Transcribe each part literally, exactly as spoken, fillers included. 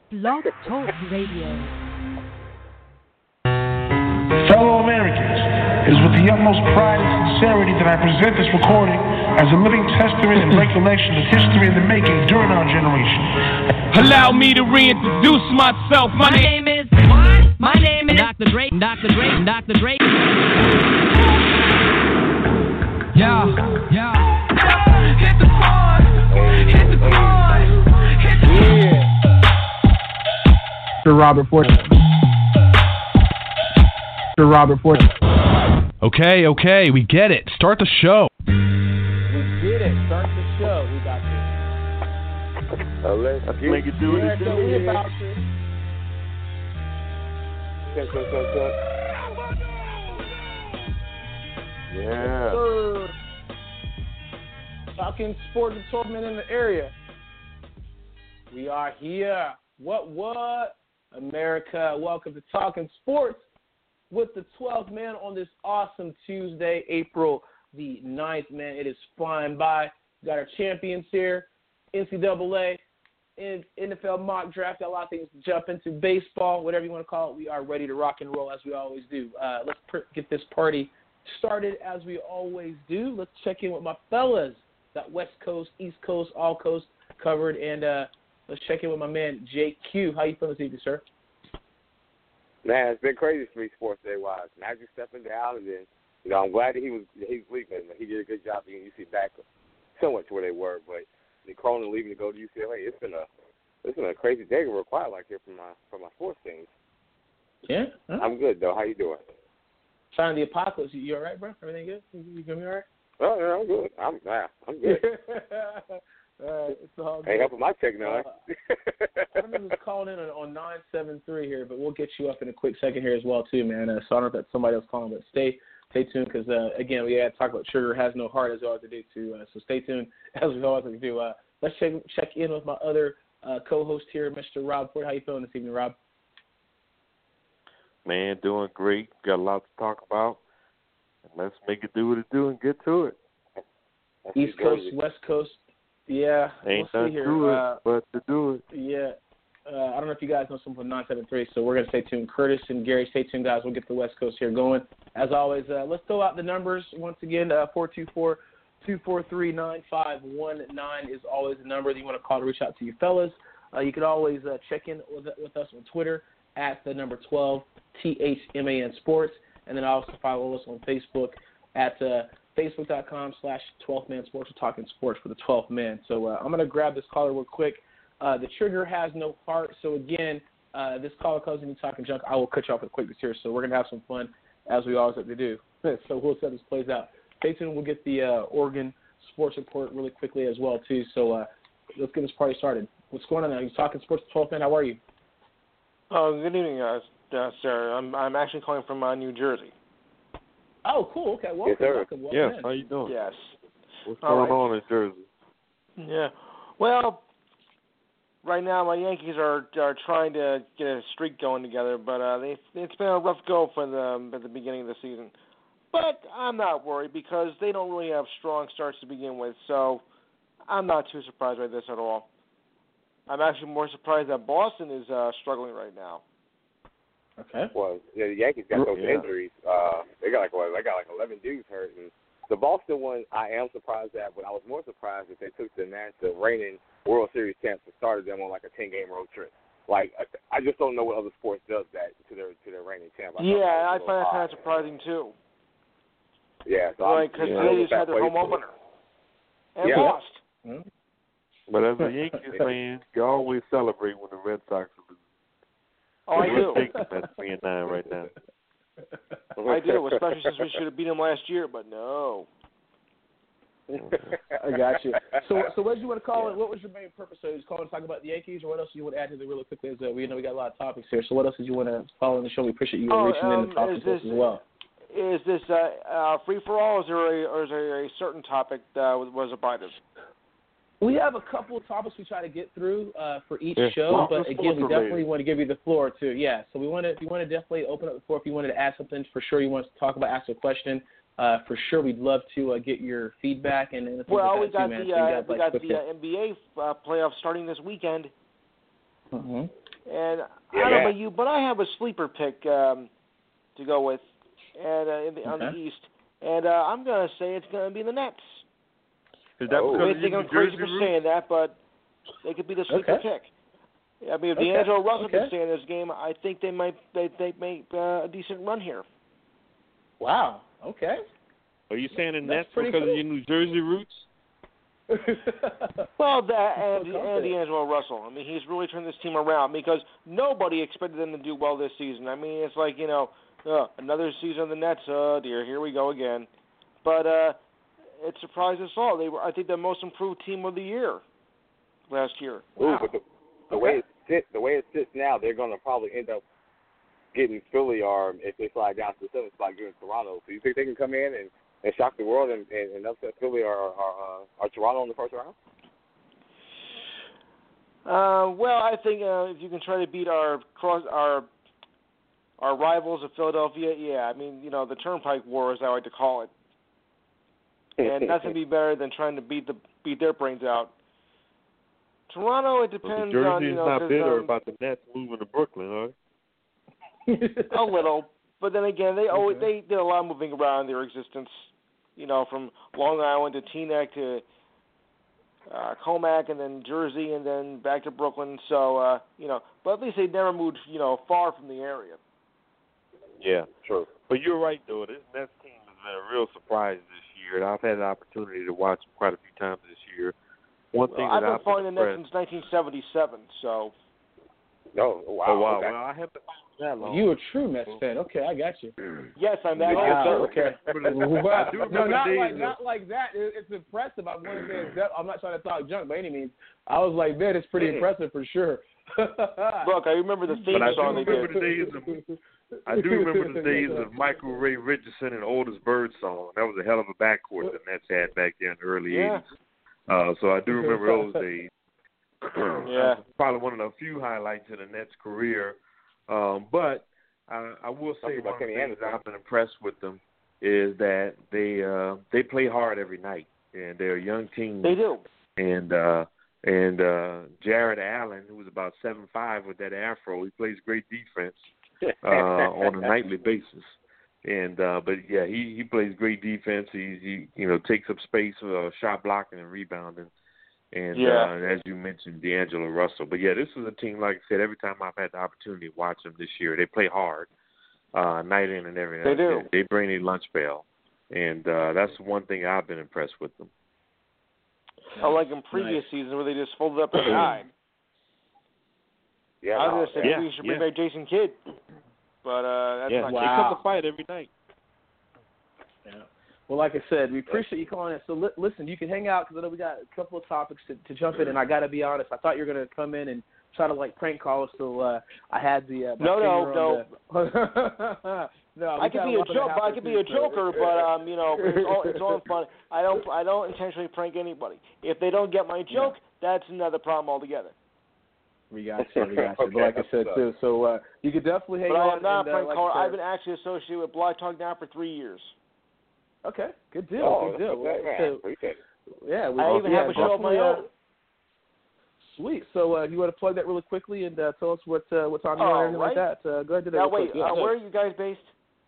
Blog Talk Radio. Fellow Americans, it is with the utmost pride and sincerity that I present this recording as a living testament and recollection of history in the making during our generation. Allow me to reintroduce myself. My, My name is what? My name is Doctor Dre. Doctor Dre. Doctor Dre. Yeah, yeah. Hit the pause. Hit the pause. Hit the pause. Mister Robert Ford. Mister Robert Ford. Okay, okay, we get it. Start the show. We get it. Start the show. We got this. Uh, let's Let's get make it do what it do. We about to. Cut, cut, cut, cut. Yeah. Sir. Talking sports with twelve men in the area. We are here. What, what? America. Welcome to Talking Sports with the twelfth man on this awesome Tuesday, April the ninth, man. It is flying by. We got our champions here. N C double A, N F L mock draft. Got a lot of things to jump into. Baseball, whatever you want to call it. We are ready to rock and roll as we always do. Uh, let's pr- get this party started as we always do. Let's check in with my fellas. Got West Coast, East Coast, all coast covered. And uh, let's check in with my man, J Q. How you feeling this evening, sir? Man, it's been crazy for me sports day wise. Magic stepping down, and then you know I'm glad that he was he's leaving. He did a good job getting U C back somewhat to where they were, but Nick Cronin leaving to go to U C L A. It's been a it's been a crazy day to require like here from my from my sports teams. Yeah, huh? I'm good though. How you doing? Trying the apocalypse. You, you all right, bro? Everything good? You, you gonna be all right? Oh yeah, I'm good. I'm yeah, I'm good. All right, it's all good. Ain't helping my check now. Uh, I don't know who's calling in on, on nine seven three here, but we'll get you up in a quick second here as well too, man. Uh, so I don't know if that's somebody else calling, but stay stay tuned because uh, again we got to talk about sugar has no heart as we always do too. Uh, so stay tuned as we always do. Uh, let's check check in with my other uh, co-host here, Mister Rob Ford. How you feeling this evening, Rob? Man, doing great. Got a lot to talk about. Let's make it do what it do and get to it. East Coast, West Coast. Yeah, Ain't we'll see nothing here. to it Uh, but to do it. Yeah. Uh, I don't know if you guys know something from nine seven three, so we're going to stay tuned. Curtis and Gary, stay tuned, guys. We'll get the West Coast here going. As always, uh, let's throw out the numbers once again. Uh, four two four, two four three, nine five one nine is always the number that you want to call to reach out to you fellas. Uh, you can always uh, check in with, with us on Twitter at the number twelve, T H M A N Sports, and then also follow us on Facebook at uh, Facebook.com slash 12th Man Sports. We're talking sports for the twelfth man. So uh, I'm going to grab this caller real quick. Uh, the trigger has no heart. So, again, uh, this caller comes in talking junk. I will cut you off with quickness here. So we're going to have some fun, as we always have to do. So we'll see how this plays out. Stay tuned. We'll get the uh, Oregon sports report really quickly as well, too. So uh, let's get this party started. What's going on now? You're talking sports for twelfth man. How are you? Oh, good evening, guys. Uh, sir. I'm I'm actually calling from uh, New Jersey. Oh, cool. Okay, welcome. Yes, sir. welcome, welcome Yes, in. how you doing? Yes. What's All going right. on in Jersey? Yeah. Well, right now my Yankees are are trying to get a streak going together, but uh, they it's been a rough go for them at the beginning of the season. But I'm not worried because they don't really have strong starts to begin with, so I'm not too surprised by this at all. I'm actually more surprised that Boston is uh, struggling right now. Okay. Well, yeah, the Yankees got those Yeah. injuries. Uh, they got like what? They got like eleven dudes hurt. And the Boston one, I am surprised at, but I was more surprised that they took the the reigning World Series champs and started them on like a ten game road trip. Like I, I just don't know what other sports does that to their to their reigning champ. I Yeah, I thought find that that kind was of surprising too. a little odd. Yeah, so Right, I'm- because yeah, they just that had their plays home for it. opener and Yeah. lost. Hmm? But as a Yankees fan, you always celebrate when the Red Sox lose. Oh, I do. We're taking that three and nine right now. I do, especially since we should have beat them last year, but no. I got you. So, so what did you want to call it? What was your main purpose? So, you was calling to talk about the Yankees, or what else do you want to add to it really quickly? As uh, we know we got a lot of topics here. So, what else did you want to follow in the show? We appreciate you Oh, reaching in um, and talking is to us this- as well. Is this uh, uh, free for all, or is there a, or is there a certain topic that was abided? We have a couple of topics we try to get through uh, for each Yeah. show, Well, but it's again, we sports definitely related. want to give you the floor too. Yeah, so we want to, we want to definitely open up the floor. If you wanted to add something, for sure, you want us to talk about, ask a question. Uh, for sure, we'd love to uh, get your feedback and anything Well, we like that got too, man. the So uh, got, we like, got quick the uh, N B A uh, playoffs starting this weekend. Mm-hmm. And Yeah, I don't know yeah. about you, but I have a sleeper pick um, to go with and uh, in the, on the Okay. East. And uh, I'm going to say it's going to be the Nets. Is that Oh. You because may of think your I'm New crazy Jersey for roots? saying that, but they could be the sleeper Okay. pick. I mean, if Okay. D'Angelo Russell Okay. can stay in this game, I think they might they they make uh, a decent run here. Wow. Okay. Are you saying the That's Nets pretty because cool. of your New Jersey roots? Well, that and, So and D'Angelo Russell. I mean, he's really turned this team around because nobody expected them to do well this season. I mean, it's like, you know, uh, another season of the Nets. Oh, dear, here we go again. But uh, it surprised us all. They were, I think, the most improved team of the year last year. Ooh, but the, the Okay. way it sits, the way it sits now, they're going to probably end up getting Philly, or if they slide down to the seventh spot, getting Toronto. So you think they can come in and, and shock the world and, and, and upset Philly or or, uh, or Toronto in the first round? Uh, well, I think uh, if you can try to beat our cross our our rivals of Philadelphia, yeah. I mean, you know, the Turnpike War, as I like to call it, and nothing be better than trying to beat the beat their brains out. Toronto, it Well, depends New on Jersey you is know, not 'cause, bitter um, about the Nets moving to Brooklyn, are they? a little, but then again, they always Okay. they did a lot of moving around in their existence. You know, from Long Island to Teaneck to uh, Comac, and then Jersey, and then back to Brooklyn. So uh, you know, but at least they never moved you know far from the area. Yeah. True. But you're right, though. This Nets team has been a real surprise this year, and I've had an opportunity to watch them quite a few times this year. One thing Well, I've that been I've following the been Nets since nineteen seventy-seven. So No. Oh, wow. Oh, wow. Okay. Well, I haven't been that long. You a true Mets fan. Okay, I got you. yes, I'm that Wow, old. okay. I do Wow. remember No, the not days like of- not like that. It, it's impressive. I want to say it's, I'm not trying to talk junk by any means. I was like, man, it's pretty Yeah. impressive for sure. Look, I remember the theme But I do song they remember did. the days of I do remember the days of Michael Ray Richardson and Otis Birdsong. That was a hell of a backcourt the Nets had back there in the early Yeah. eighties. Uh, so I do remember those days. Yeah. Probably one of the few highlights in the Nets' career. Um, but I, I will say Something about one of the Kenny things Anderson. I've been impressed with them is that they uh, they play hard every night, and they're a young team. They do. And uh, and uh, Jared Allen, who was about seven five with that afro, he plays great defense uh, on a nightly basis. And uh, but yeah, he, he plays great defense. He he you know takes up space for uh, shot blocking and rebounding. And Yeah. uh, as you mentioned, D'Angelo Russell. But yeah, this is a team, like I said, every time I've had the opportunity to watch them this year, they play hard, uh, night in and every They night. do. They, they bring a lunch bell, and uh, that's one thing I've been impressed with them. Unlike in previous seasons where they just folded up and died. Yeah. I no, was going to say yeah, maybe you should yeah. bring back Jason Kidd. But uh, that's yeah, not they Wow. come to fight every night. Yeah. Well, like I said, we appreciate you calling in. So li- listen, you can hang out because I know we got a couple of topics to, to jump in, and I got to be honest, I thought you were going to come in and try to like prank call us, so uh, I had the uh, my No, no, finger on the- no. I could be a joke. I could be a joker, but um, you know, it's all it's all in fun. I don't I don't intentionally prank anybody. If they don't get my joke, that's another problem altogether. We got you. We got you. Okay, But like I said that's too, so uh, you could definitely hang But on. I am not and, a uh, prank like caller. I said- I've been actually associated with Blog Talk now for three years. Okay, good deal. Oh, good deal. that's okay, man. So, Appreciate it. yeah, we, I even yeah, have a show of my definitely, uh, own. Sweet. So uh, you want to plug that really quickly and uh, tell us what uh, what time you're on and everything like Alright. that. Uh, go ahead and do that. Now real wait, quick. Yeah, uh, yeah. where are you guys based?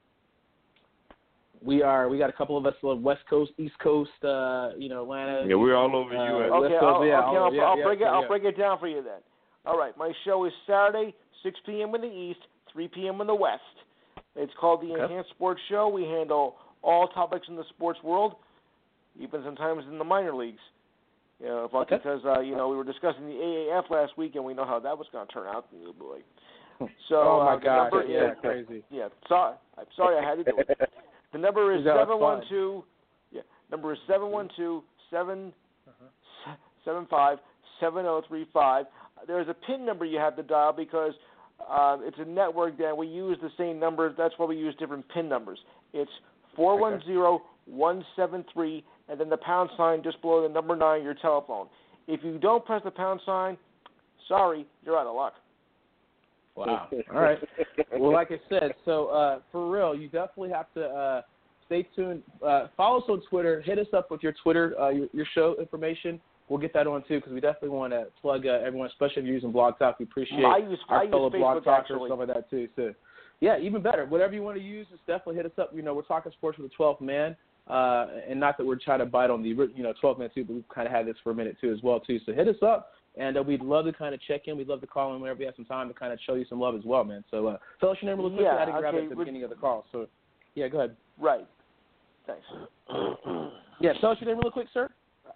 We are. We got a couple of us on West Coast, East Coast. Uh, you know, Atlanta. Yeah, we're all over the Uh, U S. West Okay, Coast, I'll, yeah, okay, all- I'll, yeah, I'll yeah, break it. yeah. I'll break it down for you then. All right, my show is Saturday, six p.m. in the East, three p.m. in the West. It's called the Okay. Enhanced Sports Show. We handle all topics in the sports world, even sometimes in the minor leagues. You know, Okay. because uh, you know we were discussing the A A F last week, and we know how that was going to turn out. Oh boy. So Oh my uh, the gosh! number Yeah, is, crazy. yeah. Sorry, I'm sorry I had to do it. The number is No, it's seven one two. Yeah, number is seven one two seven seven five seven zero three five. There's a PIN number you have to dial because uh, it's a network that we use the same numbers. That's why we use different PIN numbers. It's four one zero one seven three, and then the pound sign just below the number nine of your telephone. If you don't press the pound sign, sorry, you're out of luck. Wow. All right. Well, like I said, so uh, for real, you definitely have to uh, stay tuned. Uh, follow us on Twitter. Hit us up with your Twitter, uh, your, your show information. we'll get that on too because we definitely want to plug uh, everyone, especially if you're using Blog Talk. We appreciate I use, our I use fellow Facebook Blog Talkers actually. stuff like that too. So, yeah, even better. Whatever you want to use, just definitely hit us up. You know, we're talking sports with the twelfth man, uh, and not that we're trying to bite on the you know twelfth man too, but we've kind of had this for a minute too as well too. So hit us up, and uh, we'd love to kind of check in. We'd love to call in whenever you have some time to kind of show you some love as well, man. So uh, tell us your name really quick. Yeah, I had to grab okay, it at the we're- beginning of the call. So, yeah, go ahead. Right. Thanks. Yeah, tell us your name really quick, sir.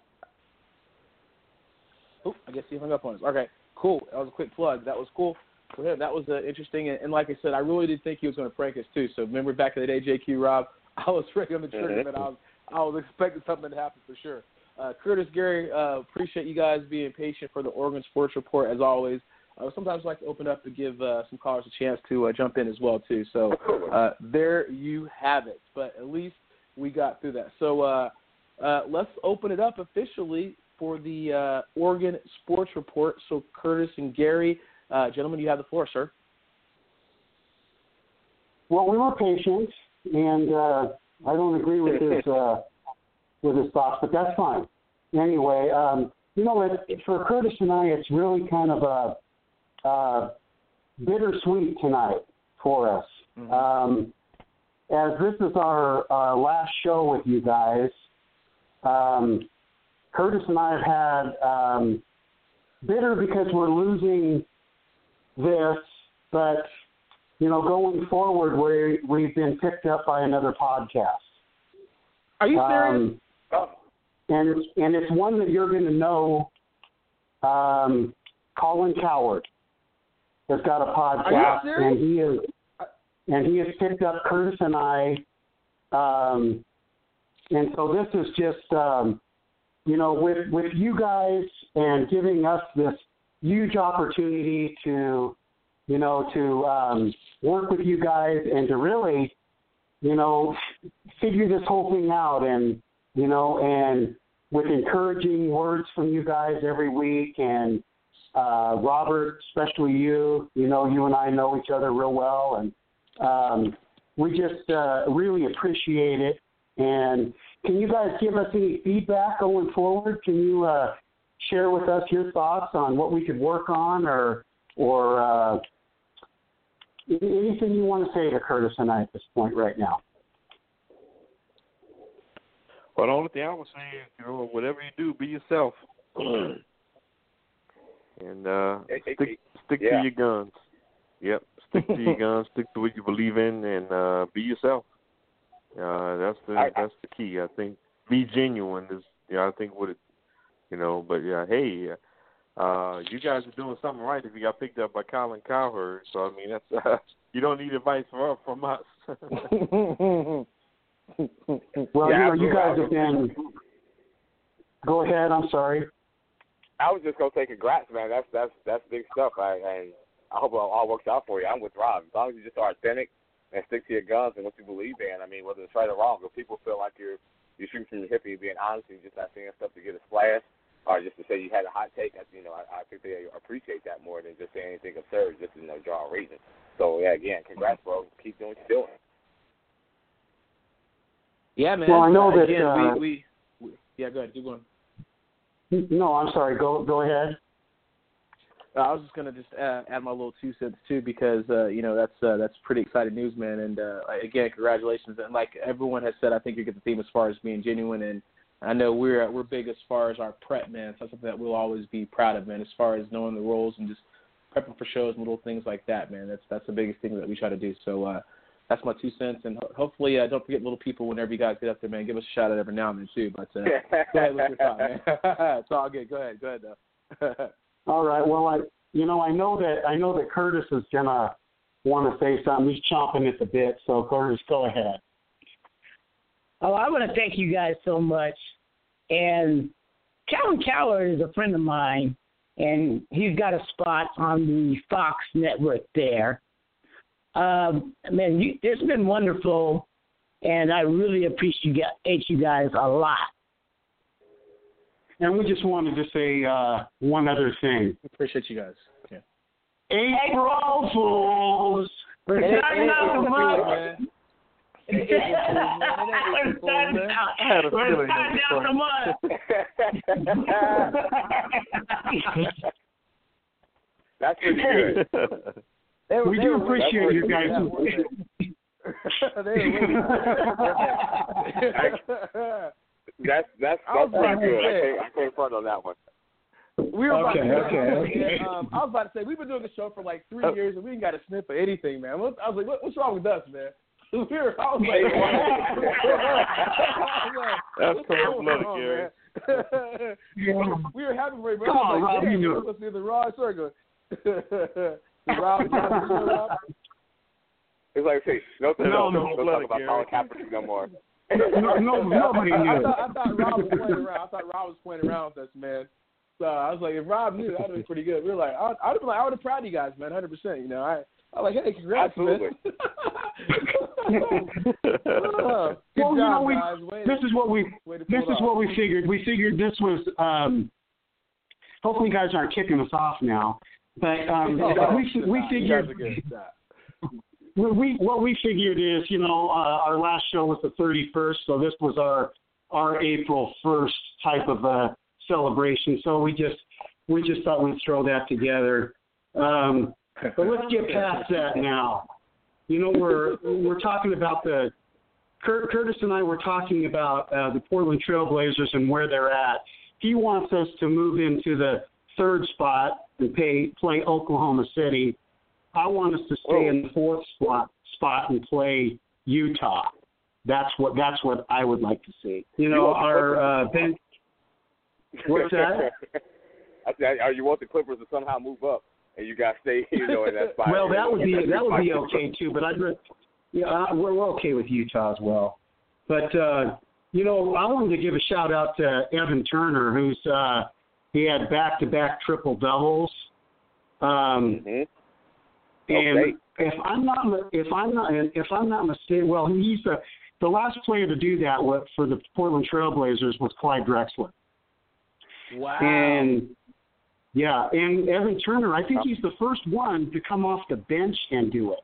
Oh, I guess he hung up on us. Okay, cool. That was a quick plug. That was cool for him. That was uh, interesting. And, and like I said, I really did think he was going to prank us too. So remember back in the day, J Q Rob, I was ready on the trigger, Mhm. man. I was, I was expecting something to happen for sure. Uh, Curtis, Gary, uh, appreciate you guys being patient for the Oregon Sports Report as always. I would sometimes like to open up to give uh, some callers a chance to uh, jump in as well too. So uh, there you have it. But at least we got through that. So uh, uh, let's open it up officially for the uh, Oregon Sports Report. So Curtis and Gary, uh, gentlemen, you have the floor, sir. Well, we were patient, and uh, I don't agree with his uh, with his thoughts, but that's fine. Anyway, um, you know, it, for Curtis and I, it's really kind of a uh, bittersweet tonight for us. Mm-hmm. Um, as this is our, our last show with you guys, um, Curtis and I have had um, bitter because we're losing this, but, you know, going forward, we we've been picked up by another podcast. Are you serious? Um, and, it's, and it's one that you're going to know, um, Colin Coward has got a podcast, and he is, and he has picked up Curtis and I, um, and so this is just, um, you know, with with you guys and giving us this huge opportunity to, you know, to um, work with you guys and to really, you know, figure this whole thing out, and you know, and with encouraging words from you guys every week, and uh, Robert, especially you, you know, you and I know each other real well, and um, we just uh, really appreciate it. And can you guys give us any feedback going forward? Can you uh, share with us your thoughts on what we could work on, or or uh, anything you want to say to Curtis and I at this point right now? Well, the only thing I would say is, you know, whatever you do, be yourself. And uh, stick stick yeah. to your guns. Yep, stick to your guns. Stick to what you believe in, and uh, be yourself. Uh, that's the I, that's the key. I think be genuine is. Yeah, I think what it. You know, but yeah, hey, uh, you guys are doing something right if you got picked up by Colin Cowherd. So I mean, that's uh, you don't need advice from from us. Well, yeah, you know, you guys have been. Go ahead. I'm sorry. I was just gonna say congrats, man. That's that's that's big stuff. I and I hope it all works out for you. I'm with Rob. As long as you just are authentic and stick to your guns and what you believe in. I mean, whether it's right or wrong, if people feel like you're you shooting from the hip and you're being honest and you're just not saying stuff to get a splash or just to say you had a hot take, that's, you know, I, I think they appreciate that more than just saying anything absurd just to, you know, draw a reason. So yeah, again, congrats, bro. Keep doing what you're doing. Yeah, man. Well, I know uh, that. Again, Uh, we, we, we, yeah, go ahead. Keep going. No, I'm sorry. Go go ahead. Uh, I was just gonna just add, add my little two cents too, because uh, you know that's uh, that's pretty exciting news, man. And uh, again, congratulations. And like everyone has said, I think you get the theme as far as being genuine. And I know we're we're big as far as our prep, man. So that's something that we'll always be proud of, man. As far as knowing the roles and just prepping for shows and little things like that, man. That's that's the biggest thing that we try to do. So uh, that's my two cents. And ho- hopefully, uh, don't forget little people whenever you guys get up there, man. Give us a shout out every now and then too. But uh, go ahead with your thought, man. It's all good. Go ahead. Go ahead, though. All right. Well, I you know I know that I know that Curtis is gonna want to say something. He's chomping at the bit. So Curtis, go ahead. Oh, I want to thank you guys so much. And Colin Cowherd is a friend of mine, and he's got a spot on the Fox network there. Um, man, you, it's been wonderful, and I really appreciate you guys a lot. And we just wanted to say uh, one other thing. Appreciate you guys. Yeah. April Fools! We're Hey, talking hey, about hey, the man. It ain't April Fool's, man. It ain't April Fool's, man. I had a feeling That's pretty good. They were, we they do were appreciate really you guys. that one, that's that's that's pretty good. I can't, I can't front on that one. We were about Okay, to okay, okay. And, um, I was about to say we've been doing the show for like three years and we ain't got a sniff of anything, man. I was like, what, what's wrong with us, man? We were, I was like, That's cold blooded, Gary. We were happy for you, but Come I on, was like, Rob, you knew it. let's see the raw circle. Rob, Rob, Rob. It's like, say, no, no, No, no, no, don't talk about Colin Kaepernick no more. No, no, nobody I, knew. I, thought, I thought Rob was playing around. I thought Rob was playing around with us, man. So I was like, if Rob knew, that'd be pretty good. We were like, I, I'd be like, I would have proud of you guys, man, one hundred percent. You know, I, I was like, hey, congrats, Absolutely. man. Oh, good well, job, you know, we, guys. Way this to, is what we this is what we figured. We figured this was. Um, hopefully, you guys aren't kicking us off now. But um, oh, we we nah, figured. You guys are good. Nah. We, we what we figured is, you know, uh, our last show was the thirty-first, so this was our our April first type of a celebration. So we just we just thought we'd throw that together. Um, but let's get past that now. You know, we're we're talking about the Kurt, Curtis and I were talking about uh, the Portland Trailblazers and where they're at. He wants us to move into the third spot and pay, play Oklahoma City. I want us to stay oh. in the fourth spot spot and play Utah. That's what that's what I would like to see. You know, you our uh, bench. What's that? I said, you want the Clippers to somehow move up, and you guys stay, you know, in that spot. Well, that would be that would be okay too. But I'd, yeah, uh, we're, we're okay with Utah as well. But uh, you know, I wanted to give a shout out to Evan Turner, who's uh, he had back to back triple doubles. Um, mm-hmm. And okay. if I'm not, if I'm not, if I'm not mistaken, well, he's the the last player to do that with, for the Portland Trailblazers was Clyde Drexler. Wow. And yeah, and Evan Turner, I think he's the first one to come off the bench and do it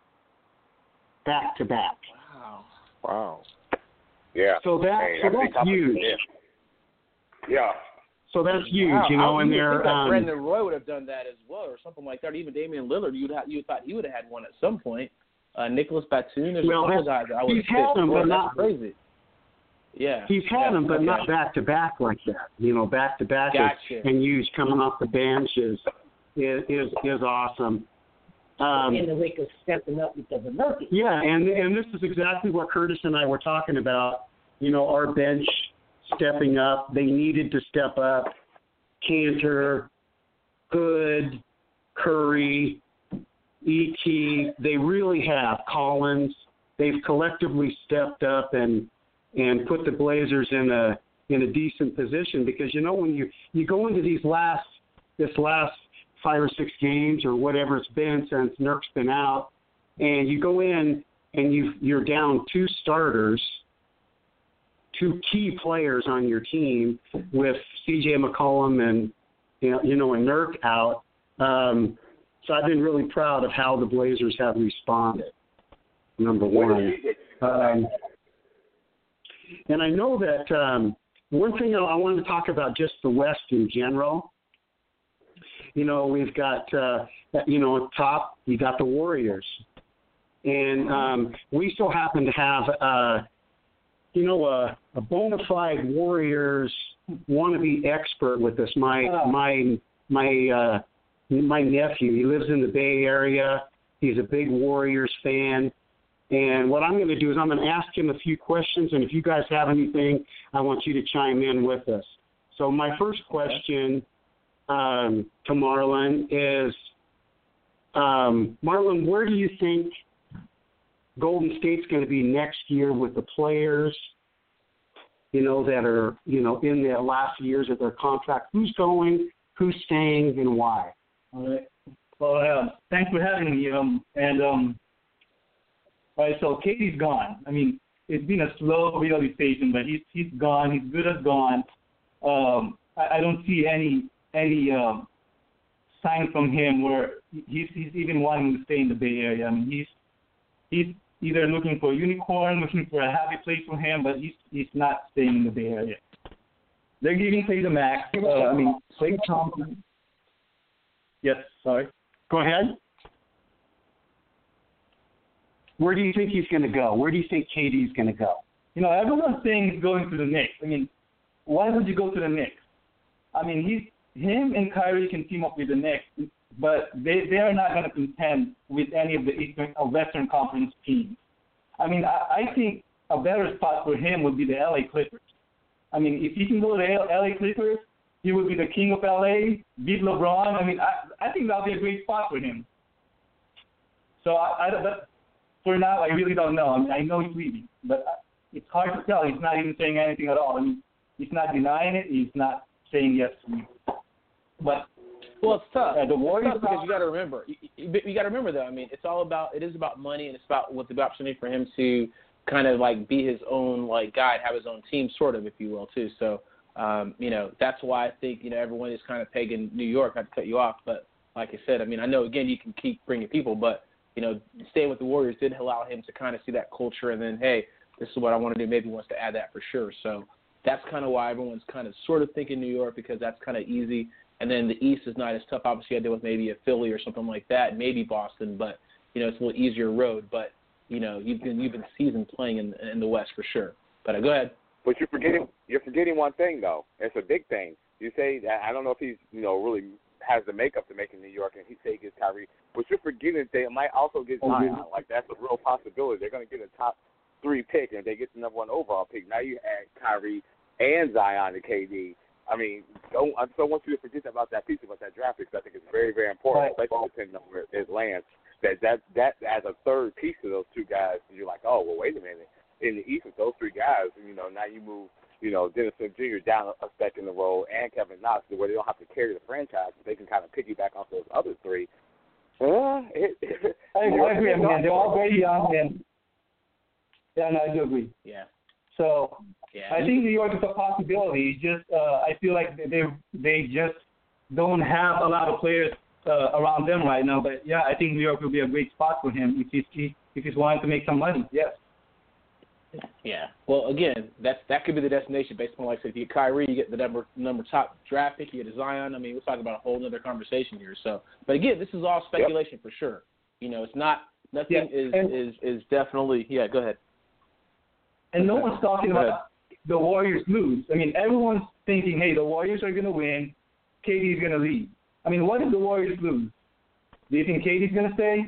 back to back. Wow. Wow. Yeah. So that hey, so that's huge. Yeah. yeah. So that's huge, wow. you know, I, and you they're think that um, Brandon Roy would have done that as well, or something like that. Or even Damian Lillard, you'd have, you thought he would have had one at some point. Uh, Nicholas Batum, there's well, a couple guys that I would he's have had them, but not crazy. Yeah, he's had yeah. them, but okay. not back to back like that. You know, back to back Gotcha. and huge coming off the bench is is is, is awesome. Um, in the wake of stepping up because of Murphy. Yeah, and and this is exactly what Curtis and I were talking about. You know, our bench stepping up. They needed to step up. Cantor, Good, Curry, E T, they really have. Collins, they've collectively stepped up and and put the Blazers in a in a decent position because you know when you, you go into these last this last five or six games or whatever it's been since Nurk's been out, and you go in and you you're down two starters, two key players on your team with C J McCollum and you know, you know and Nurk out. Um, so I've been really proud of how the Blazers have responded. Number one, um, and I know that um, one thing I wanted to talk about just the West in general. You know, we've got uh, you know top. You got the Warriors, and um, we still happen to have. Uh, You know, a, a bona fide Warriors wannabe expert with us. My oh. my my uh, my nephew. He lives in the Bay Area. He's a big Warriors fan. And what I'm going to do is I'm going to ask him a few questions. And if you guys have anything, I want you to chime in with us. So my first question um, to Marlon is, um, Marlon, where do you think Golden State's going to be next year with the players, you know, that are, you know, in their last years of their contract? Who's going, who's staying, and why? All right. Well, uh, thanks for having me. Um, and, um, all right, so K D's gone. I mean, it's been a slow realization, but he's he's gone. He's good as gone. Um, I, I don't see any any uh, sign from him where he's he's even wanting to stay in the Bay Area. I mean, he's he's either looking for a unicorn, looking for a happy place for him, but he's he's not staying in the Bay Area. They're giving Klay the max. Uh, I mean, Klay Thompson. Yes, sorry. Go ahead. Where do you think he's going to go? Where do you think K D's going to go? You know, everyone's saying he's going to the Knicks. I mean, why would you go to the Knicks? I mean, he's him and Kyrie can team up with the Knicks, but they they are not going to contend with any of the Eastern or Western Conference teams. I mean, I, I think a better spot for him would be the L A Clippers. I mean, if he can go to the L A Clippers, he would be the king of L A, beat LeBron. I mean, I I think that would be a great spot for him. So I, I but for now, I really don't know. I mean, I know he's leaving, but it's hard to tell. He's not even saying anything at all. I mean, he's not denying it. He's not saying yes to me. But well, it's tough. Uh, the Warriors it's tough because you got to remember. You, you, you got to remember though. I mean, it's all about. It is about money, and it's about what the opportunity for him to kind of like be his own like guy, have his own team, sort of, if you will, too. So, um, you know, that's why I think you know everyone is kind of pegging New York. Not to cut you off, but like I said, I mean, I know again you can keep bringing people, but you know, staying with the Warriors did allow him to kind of see that culture, and then hey, this is what I want to do. Maybe he wants to add that for sure. So that's kind of why everyone's kind of sort of thinking New York because that's kind of easy. And then the East is not as tough. Obviously, I deal with maybe a Philly or something like that, maybe Boston, but you know, it's a little easier road. But you know, you've been you've been seasoned playing in in the West for sure. But uh, go ahead. But you're forgetting you're forgetting one thing though. It's a big thing. You say that I don't know if he's you know really has the makeup to make in New York, and he say he gets Kyrie. But you're forgetting they might also get Zion. Like that's a real possibility. They're going to get a top three pick, and if they get the number one overall pick. Now you add Kyrie and Zion to K D. I mean, don't, I don't want you to forget about that piece about that draft pick. Because I think it's very, very important, especially depending on where it lands. That that that as a third piece of those two guys, you're like, oh well, wait a minute. In the East with those three guys, you know, now you move, you know, Dennis Smith Junior down a spec in the role, and Kevin Knox, where they don't have to carry the franchise, but they can kind of piggyback off those other three. Uh, it, it, I, I agree, man. They're all very young, and yeah, no, I do agree. Yeah. So yeah. I think New York is a possibility. Just uh, I feel like they they just don't have a lot of players uh, around them right now. But yeah, I think New York will be a great spot for him if he's if he's wanting to make some money. Yes. Yeah. Well, again, that's that could be the destination based on like say, if you get Kyrie, you get the number number top draft pick, you get a Zion. I mean, we're talking about a whole other conversation here. So, but again, this is all speculation yep. for sure. You know, it's not nothing yeah. is, and, is is definitely yeah. Go ahead. And no one's talking about the Warriors lose. I mean, everyone's thinking, hey, the Warriors are going to win. K D's going to leave. I mean, what if the Warriors lose? Do you think K D's going to stay?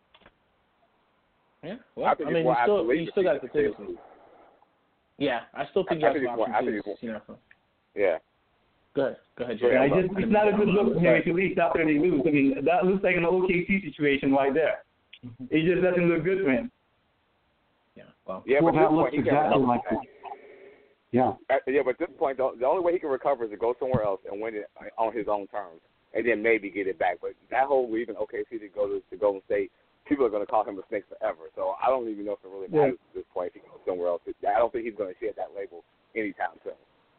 Yeah. Well, I, I mean, you still you still got the potential. Yeah, I still think you have some opportunities. You know. Yeah. Go ahead. Go ahead, Jerry. Yeah, just, it's not a good look for him if he leaves after they lose. I mean, that looks like an O K C situation right there. It just doesn't look good for him. Yeah. Well, yeah, well but that looks exactly like that. Yeah. Uh, yeah, but at this point, the, the only way he can recover is to go somewhere else and win it on his own terms, and then maybe get it back. But that whole leaving O K C to go to, to Golden State, people are going to call him a snake forever. So I don't even know if it really matters yeah. at this point if he goes somewhere else. I don't think he's going to shed that label anytime soon.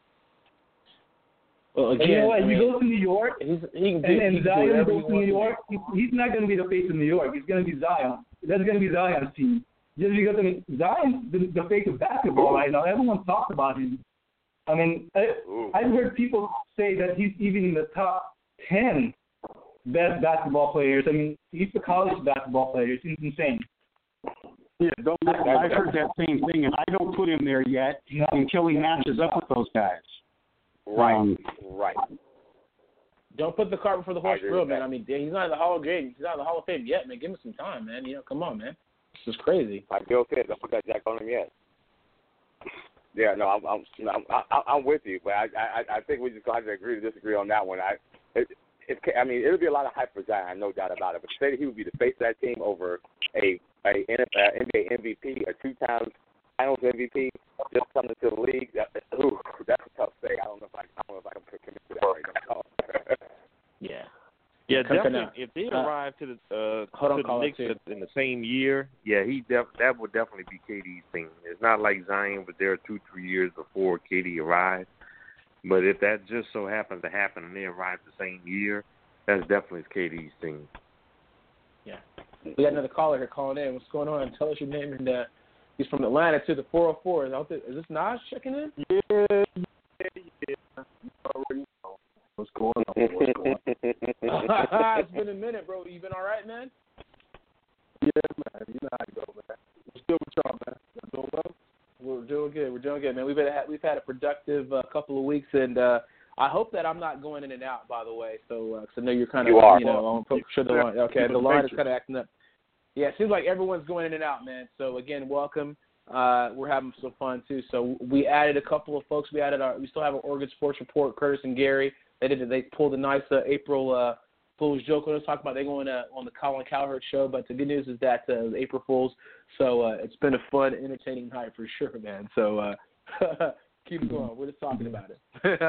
Well, again, and you know what? I mean, you go to New York, he's, he can do, and, and he can Zion goes to to New York, he, he's not going to be the face of New York. He's going to be Zion. That's going to be Zion's team. Just because I mean, Zion's the, the face of basketball right now. Everyone talks about him. I mean, I, I've heard people say that he's even in the top ten best basketball players. I mean, he's a college basketball player. It's insane. Yeah, don't, I've heard that same thing, and I don't put him there yet no. until he matches up with those guys. Right, um, right. Don't put the cart before the horse grill, man. I mean, he's not in the Hall of Fame. He's not in the Hall of Fame yet, man. Give him some time, man. You know, come on, man. This is crazy. Like Bill said, don't put that jack on him yet. Yeah, no, I'm I'm I'm, I'm, I'm with you, but I, I I think we just have to agree to disagree on that one. I it, it I mean, it would be a lot of hype for Zion, no doubt about it. But to say that he would be the face of that team over a a, a N B A M V P, a two times Finals M V P, just coming to the league, that, ooh, that's a tough thing. I don't know if I I don't know if I can commit to that right now. yeah. Yeah, Come definitely. If they uh, arrive to the uh, hold to on, the Knicks in the same year, yeah, he def- that would definitely be K D's thing. It's not like Zion was there two, three years before K D arrived. But if that just so happens to happen and they arrive the same year, that's definitely K D's thing. Yeah. We got another caller here calling in. What's going on? Tell us your name. And uh, he's from Atlanta to the four oh four. Is, this, is this Nas checking in? Yeah, yeah, yeah. You already know what's going on. What's going on. It's been a minute, bro. You been all right, man? Yeah, man. You know how it go, man. We're still with y'all, man. Y'all doing well? We're doing good. We're doing good, man. We've had we've had a productive uh, couple of weeks, and uh, I hope that I'm not going in and out. By the way, so uh 'cause I know you're kind of you, are. you know I'm sure the line. Okay, the line is kind of acting up. Yeah, it seems like everyone's going in and out, man. So again, welcome. Uh, we're having some fun too. So we added a couple of folks. We added our. We still have an Oregon Sports Report. Curtis and Gary. They did. They pulled a nice uh, April uh, Fool's joke when I was talking about they going uh, on the Colin Cowherd show. But the good news is that uh, the April Fools. So uh, it's been a fun, entertaining night for sure, man. So uh, keep going. We're just talking about it.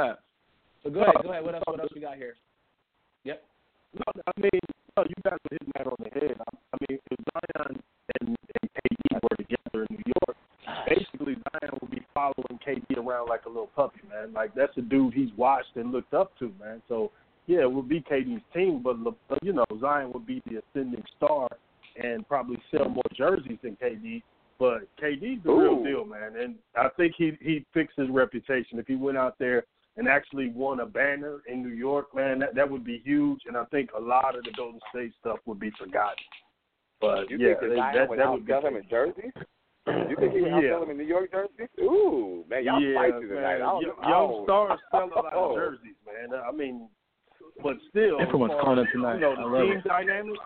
So go ahead. Go ahead. What else? What else we got here? Yep. No, I mean, no, you guys are hitting that on the head. I, I mean, if Zion and, and K D were together in New York, basically Zion would be following K D around like a little puppy, man. Like, that's a dude he's watched and looked up to, man. So, yeah, it would be K D's team, but, you know, Zion would be the ascending star and probably sell more jerseys than K D. But K D's the Ooh. real deal, man. And I think he he fixed his reputation. If he went out there and actually won a banner in New York, man, that, that would be huge. And I think a lot of the Golden State stuff would be forgotten. But, you yeah, think that, Zion that, would that would be outsell him in jerseys? You think he would yeah. outsell him in New York jerseys? Ooh, man, y'all yeah, spicy tonight. man. I don't, Young, I young don't, stars sell a lot oh. of jerseys, man. I mean, but still, Everyone's as far calling as, in tonight. You know, I the love team it. dynamic,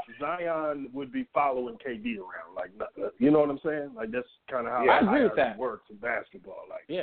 Zion would be following K D around. Like, you know what I'm saying? Like, that's kind of how Yeah, I it agree with that. works in basketball. Like, yeah.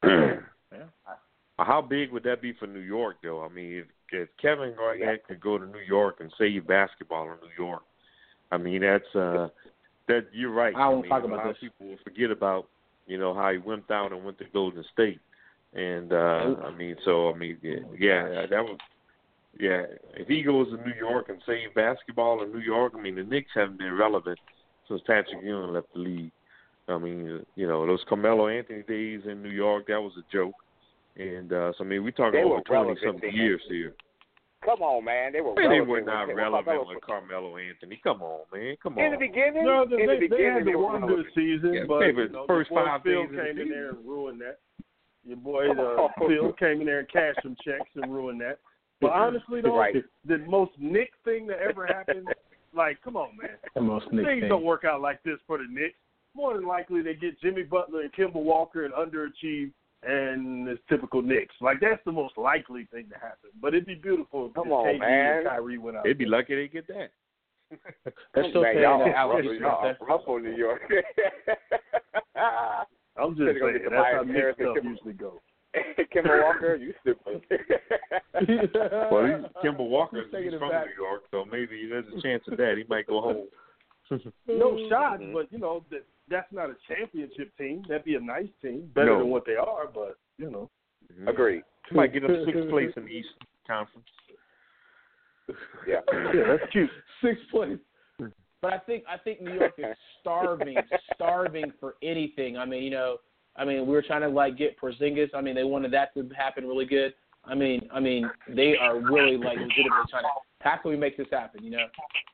yeah. How big would that be for New York, though? I mean, if, if Kevin Garnett could go to New York and save basketball in New York, I mean, that's uh, that you're right. I won't mean, talk a about lot this. of people will forget about, you know, how he went down and went to Golden State, and uh, I mean, so I mean, yeah, yeah, that was, yeah. If he goes to New York and save basketball in New York, I mean, the Knicks haven't been relevant since Patrick Ewing left the league. I mean, you know, those Carmelo Anthony days in New York, that was a joke. And uh, so, I mean, we're talking They over were twenty-something relevant years here. Come on, man. They were I mean, they relevant. were not when relevant Carmelo with Carmelo Anthony. Come on, man. Come In on. the beginning, no, they, in the they, beginning, they had they the were one relevant. good season, Yeah, but favorite you know, first your boy five Phil days of the came in season. there and ruined that. Your boy uh, Phil came in there and cashed some checks and ruined that. But honestly, though, Right. the most Knick thing that ever happened, like, come on, man. The most Knick Things thing. don't work out like this for the Knicks. More than likely, they get Jimmy Butler and Kemba Walker and underachieve, and it's typical Knicks. Like, that's the most likely thing to happen. But it'd be beautiful if Come on, K D man. and Kyrie went out. They'd be lucky they get that. They're still man, paying y'all that Alex rough, Smith y'all there. rough on New York. I'm just Gonna go saying, get the that's how Myers Knicks Harris and stuff Kemba- usually go. Kemba Walker, you stupid. Well, he's, Kemba Walker, He's taking he's it from back. New York, so maybe there's a chance of that. He might go home. No shots, Mm-hmm. but, you know, that, that's not a championship team. That'd be a nice team, better No. than what they are, but, you know. Agreed. He might get him sixth place in the East Conference. Yeah. Yeah, that's cute. Sixth place. But I think I think New York is starving, starving for anything. I mean, you know, I mean, we were trying to like get Porzingis. I mean, they wanted that to happen really good. I mean, I mean, they are really like legitimately trying to. How can we make this happen? You know.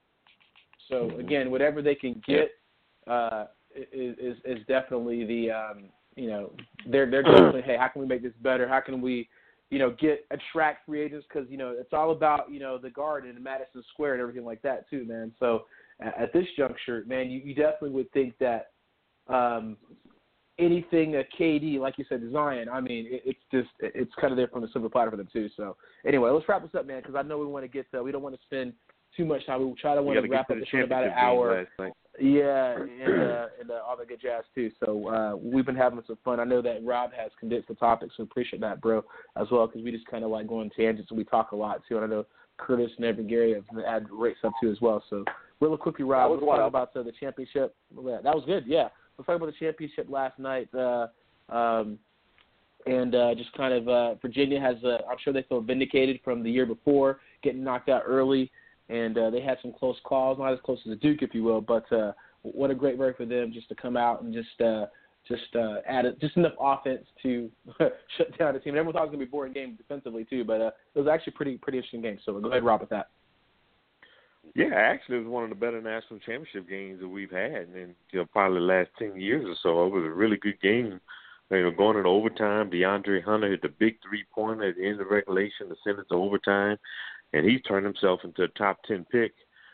So again, whatever they can get uh, is, is is definitely the um, you know they're they're definitely hey, how can we make this better? How can we you know get attract free agents? Because you know it's all about you know the Garden and Madison Square and everything like that too, man. So at this juncture, man, you, you definitely would think that um, anything a K D, like you said, Zion, I mean, it, it's just it's kind of there from the silver platter for them too. So anyway, let's wrap this up, man, because I know we want to get to, we don't want to spend too much time. We try to want to wrap up this in about an hour. Yeah, and uh, and uh, all the good jazz too. So uh, we've been having some fun. I know that Rob has condensed the topic, so appreciate that, bro, as well, because we just kind of like go on tangents and we talk a lot too. And I know Curtis and Evan Gary have added great stuff too as well. So really quickly, Rob, let's talk about uh, the championship. That was good, yeah. Let's talk about the championship last night. Uh, um, and uh, just kind of uh, Virginia has, uh, I'm sure they feel vindicated from the year before, getting knocked out early. And uh, they had some close calls, not as close as the Duke, if you will, but uh, what a great work for them just to come out and just uh, just uh, add a, just enough offense to shut down the team. And everyone thought it was going to be a boring game defensively too, but uh, it was actually a pretty pretty interesting game. So go ahead, Rob, with that. Yeah, actually, it was one of the better national championship games that we've had in you know, probably the last ten years or so. It was a really good game. You know, going into overtime, DeAndre Hunter hit the big three-pointer at the end of regulation to send it to overtime, and he's turned himself into a top ten pick.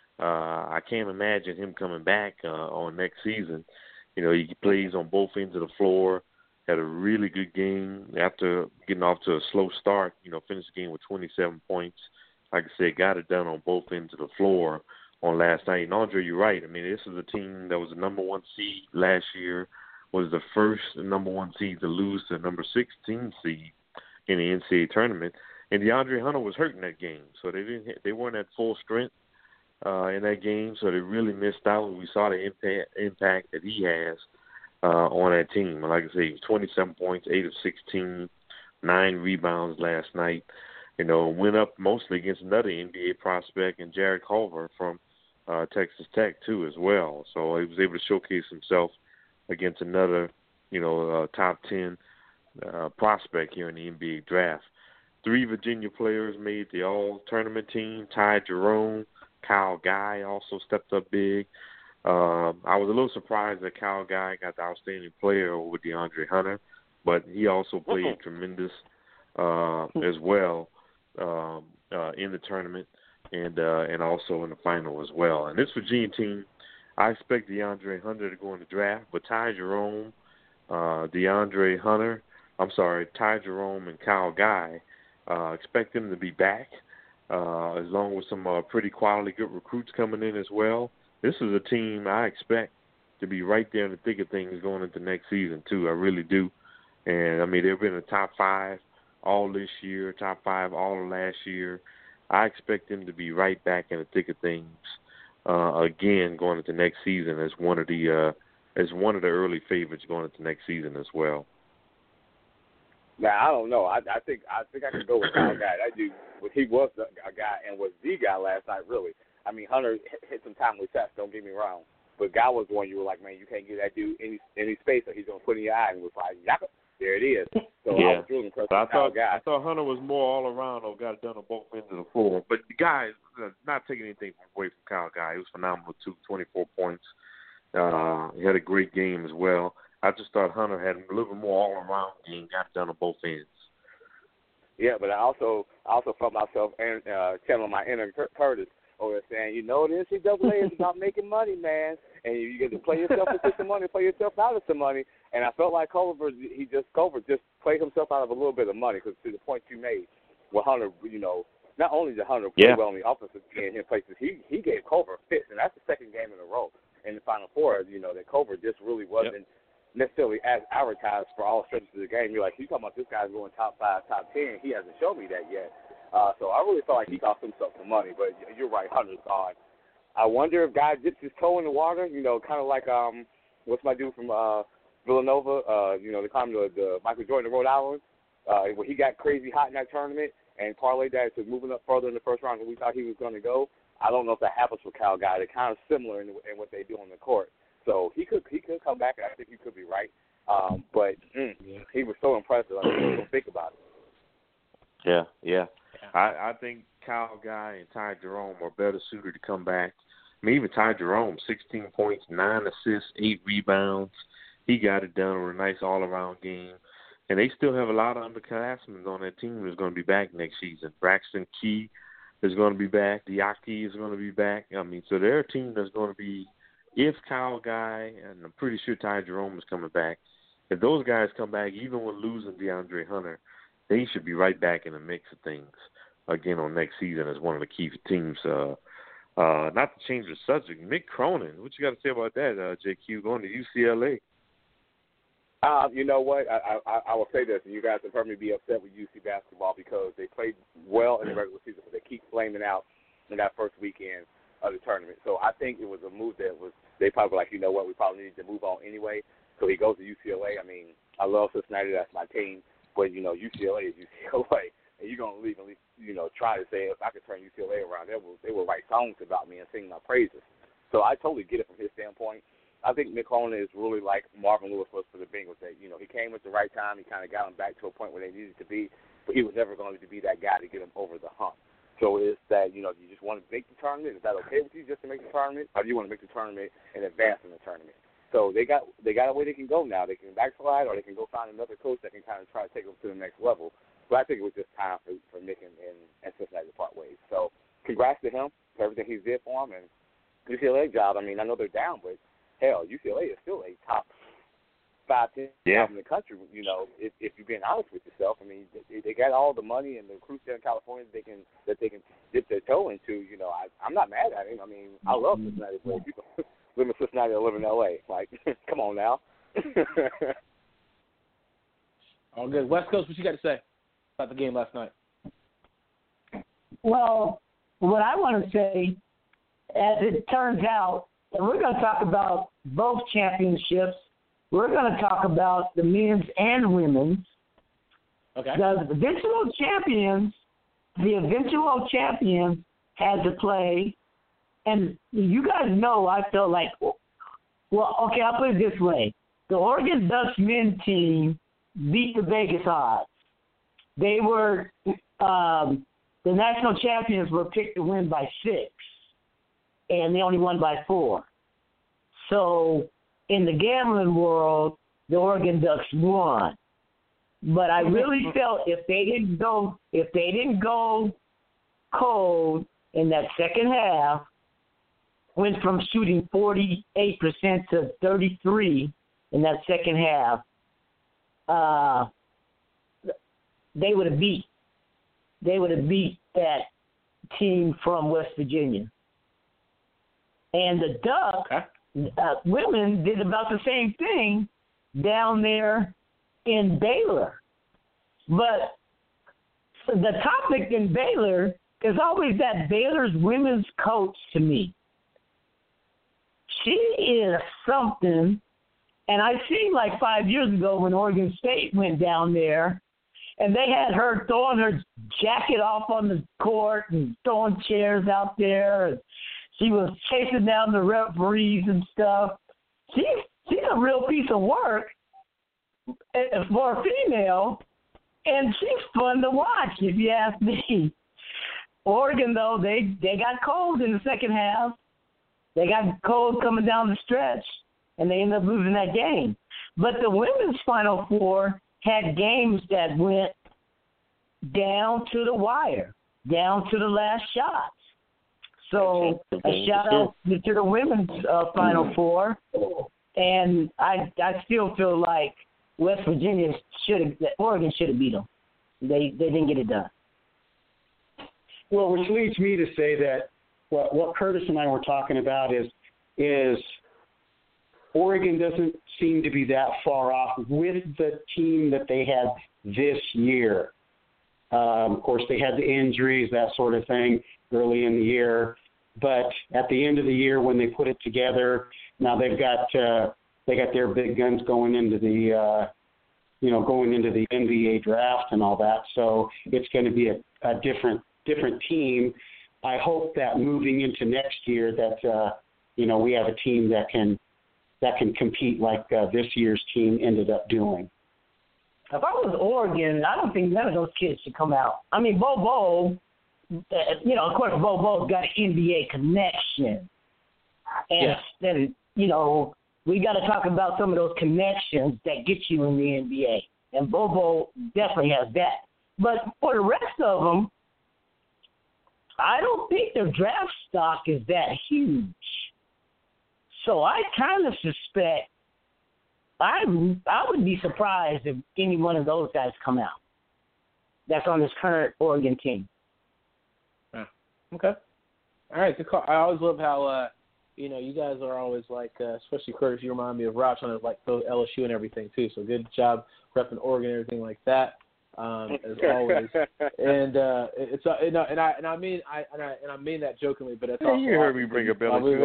Uh, I can't imagine him coming back uh, on next season. You know, he plays on both ends of the floor, had a really good game after getting off to a slow start, you know, finished the game with twenty-seven points. Like I said, got it done on both ends of the floor on last night. And, Andre, you're right. I mean, this is a team that was the number one seed last year, was the first number one seed to lose to the number sixteen seed in the N C double A tournament. And DeAndre Hunter was hurt in that game, so they didn't they weren't at full strength uh, in that game, so they really missed out. We saw the impact, impact that he has uh, on that team. And like I say, twenty-seven points, eight of sixteen, nine rebounds last night. You know, went up mostly against another N B A prospect and Jared Culver from uh, Texas Tech, too, as well. So he was able to showcase himself against another, you know, uh, top ten uh, prospect here in the N B A draft. Three Virginia players made the all-tournament team. Ty Jerome, Kyle Guy also stepped up big. Uh, I was a little surprised that Kyle Guy got the outstanding player over DeAndre Hunter, but he also played mm-hmm. tremendous uh, as well um, uh, in the tournament and uh, and also in the final as well. And this Virginia team, I expect DeAndre Hunter to go in the draft, but Ty Jerome, uh, DeAndre Hunter, I'm sorry, Ty Jerome and Kyle Guy, uh, expect them to be back, uh, as long with some uh, pretty quality good recruits coming in as well. This is a team I expect to be right there in the thick of things going into next season, too. I really do. And, I mean, they've been in the top five all this year, top five all of last year. I expect them to be right back in the thick of things uh, again going into next season as one of the uh, as one of the early favorites going into next season as well. Now I don't know. I, I think I think I could go with Kyle Guy. That dude, he was a guy and was the guy last night. Really, I mean Hunter hit some timely shots. Don't get me wrong, but Guy was one you were like, man, you can't give that dude any any space, or he's gonna put in your eye. And was like, yaka, there it is. So yeah. I was really impressed with Kyle Guy. I thought Hunter was more all around, or got it done on both ends of the floor. But the guy, uh, not taking anything away from Kyle Guy, he was phenomenal too. twenty-four points. Uh, he had a great game as well. I just thought Hunter had a little bit more all-around game, got done on both ends. Yeah, but I also I also felt myself and uh, telling my inner Curtis over there saying, you know, the N C double A is about making money, man, and you get to play yourself into some money, play yourself out of some money. And I felt like Culver, he just Culver just played himself out of a little bit of money because to the point you made, with Hunter, you know, not only did Hunter play yeah. well on the offensive end in places, he he gave Culver fits, and that's the second game in a row in the Final Four. You know that Culver just really wasn't. Yep. necessarily as advertised for all stretches of the game. You're like, you talking about this guy's going top five, top ten. He hasn't shown me that yet. Uh, so I really felt like he cost himself some money. But you're right, Hunter's gone. I wonder if guy dips his toe in the water. You know, kind of like um, what's my dude from uh, Villanova? Uh, you know, the the, the Michael Jordan of Rhode Island, uh, where he got crazy hot in that tournament and parlayed that to moving up further in the first round than we thought he was going to go. I don't know if that happens with Kyle Guy. They're kind of similar in, in what they do on the court. So he could he could come back. I think he could be right. Um, but mm, he was so impressive. I mean, don't think about it. Yeah, yeah. I, I think Kyle Guy and Ty Jerome are better suited to come back. I mean, even Ty Jerome, sixteen points, nine assists, eight rebounds. He got it done with a nice all-around game. And they still have a lot of underclassmen on that team that's going to be back next season. Braxton Key is going to be back. Diaki is going to be back. I mean, so they're a team that's going to be, if Kyle Guy, and I'm pretty sure Ty Jerome is coming back, if those guys come back, even with losing DeAndre Hunter, they should be right back in the mix of things again on next season as one of the key teams. Uh, uh, not to change the subject, Mick Cronin, what you got to say about that, uh, J Q, going to U C L A? Uh, you know what? I, I I will say this, and you guys have heard me be upset with U C basketball because they played well in the regular season, but they keep flaming out in that first weekend of the tournament. So I think it was a move that was, they probably were like, you know what, we probably need to move on anyway. So he goes to U C L A. I mean, I love Cincinnati. That's my team. But, you know, U C L A is U C L A. And you're going to leave at least, you know, try to say, if I could turn U C L A around, they will, they will write songs about me and sing my praises. So I totally get it from his standpoint. I think Mick Cronin is really like Marvin Lewis was for the Bengals. That, you know, he came at the right time. He kind of got them back to a point where they needed to be. But he was never going to be that guy to get them over the hump. So it's that, you know, you just want to make the tournament. Is that okay with you just to make the tournament? Or do you want to make the tournament and advance in the tournament? So they got they got a way they can go now. They can backslide or they can go find another coach that can kind of try to take them to the next level. But I think it was just time for, for Nick and, and, and Cincinnati to part ways. So congrats to him for everything he did for him. And U C L A job, I mean, I know they're down, but hell, U C L A is still a top five, ten yeah. in the country, you know, if, if you're being honest with yourself. I mean, they, they got all the money and the recruits there in California they can, that they can dip their toe into. You know, I, I'm not mad at him. I mean, I love Cincinnati, but people live in Cincinnati or live in L A. Like, come on now. All good. West Coast, what you got to say about the game last night? Well, what I want to say, as it turns out, and we're going to talk about both championships. We're going to talk about the men's and women's. Okay. The eventual champions, the eventual champions had to play, and you guys know I felt like, well, okay, I'll put it this way. The Oregon Ducks men's team beat the Vegas odds. They were, um, the national champions were picked to win by six, and they only won by four. So in the gambling world, the Oregon Ducks won. But I really felt if they didn't go, if they didn't go cold in that second half, went from shooting forty-eight percent to thirty-three in that second half, uh, they would have beat. They would have beat that team from West Virginia. And the Ducks, okay. uh, women did about the same thing down there in Baylor. But the topic in Baylor is always that Baylor's women's coach to me. She is something, and I seen like five years ago when Oregon State went down there, and they had her throwing her jacket off on the court and throwing chairs out there, and she was chasing down the referees and stuff. She's, she's a real piece of work for a female, and she's fun to watch, if you ask me. Oregon, though, they, they got cold in the second half. They got cold coming down the stretch, and they ended up losing that game. But the women's Final Four had games that went down to the wire, down to the last shots. So a shout-out to the women's uh, Final Four. And I I still feel like West Virginia should have, Oregon should have beat them. They they didn't get it done. Well, which leads me to say that what, what Curtis and I were talking about is is Oregon doesn't seem to be that far off with the team that they had this year. Um, of course, they had the injuries, that sort of thing, early in the year. But at the end of the year, when they put it together, now they've got uh, they got their big guns going into the uh, you know going into the N B A draft and all that. So it's going to be a, a different different team. I hope that moving into next year, that uh, you know we have a team that can that can compete like uh, this year's team ended up doing. If I was Oregon, I don't think none of those kids should come out. I mean, Bo Bo, uh, you know, of course, Bo Bo's got an N B A connection. And, yeah. and you know, we got to talk about some of those connections that get you in the N B A. And Bo Bo definitely has that. But for the rest of them, I don't think their draft stock is that huge. So I kind of suspect I I would be surprised if any one of those guys come out that's on this current Oregon team. Yeah. Okay. All right. Good call. I always love how, uh, you know, you guys are always like, uh, especially Curtis, you remind me of Rob trying to like throw L S U and everything too. So good job repping Oregon and everything like that. Um, as always, and uh, it's uh, and, and I and I mean I and I and I mean that jokingly, but it's hey, also you heard me bring up L S U.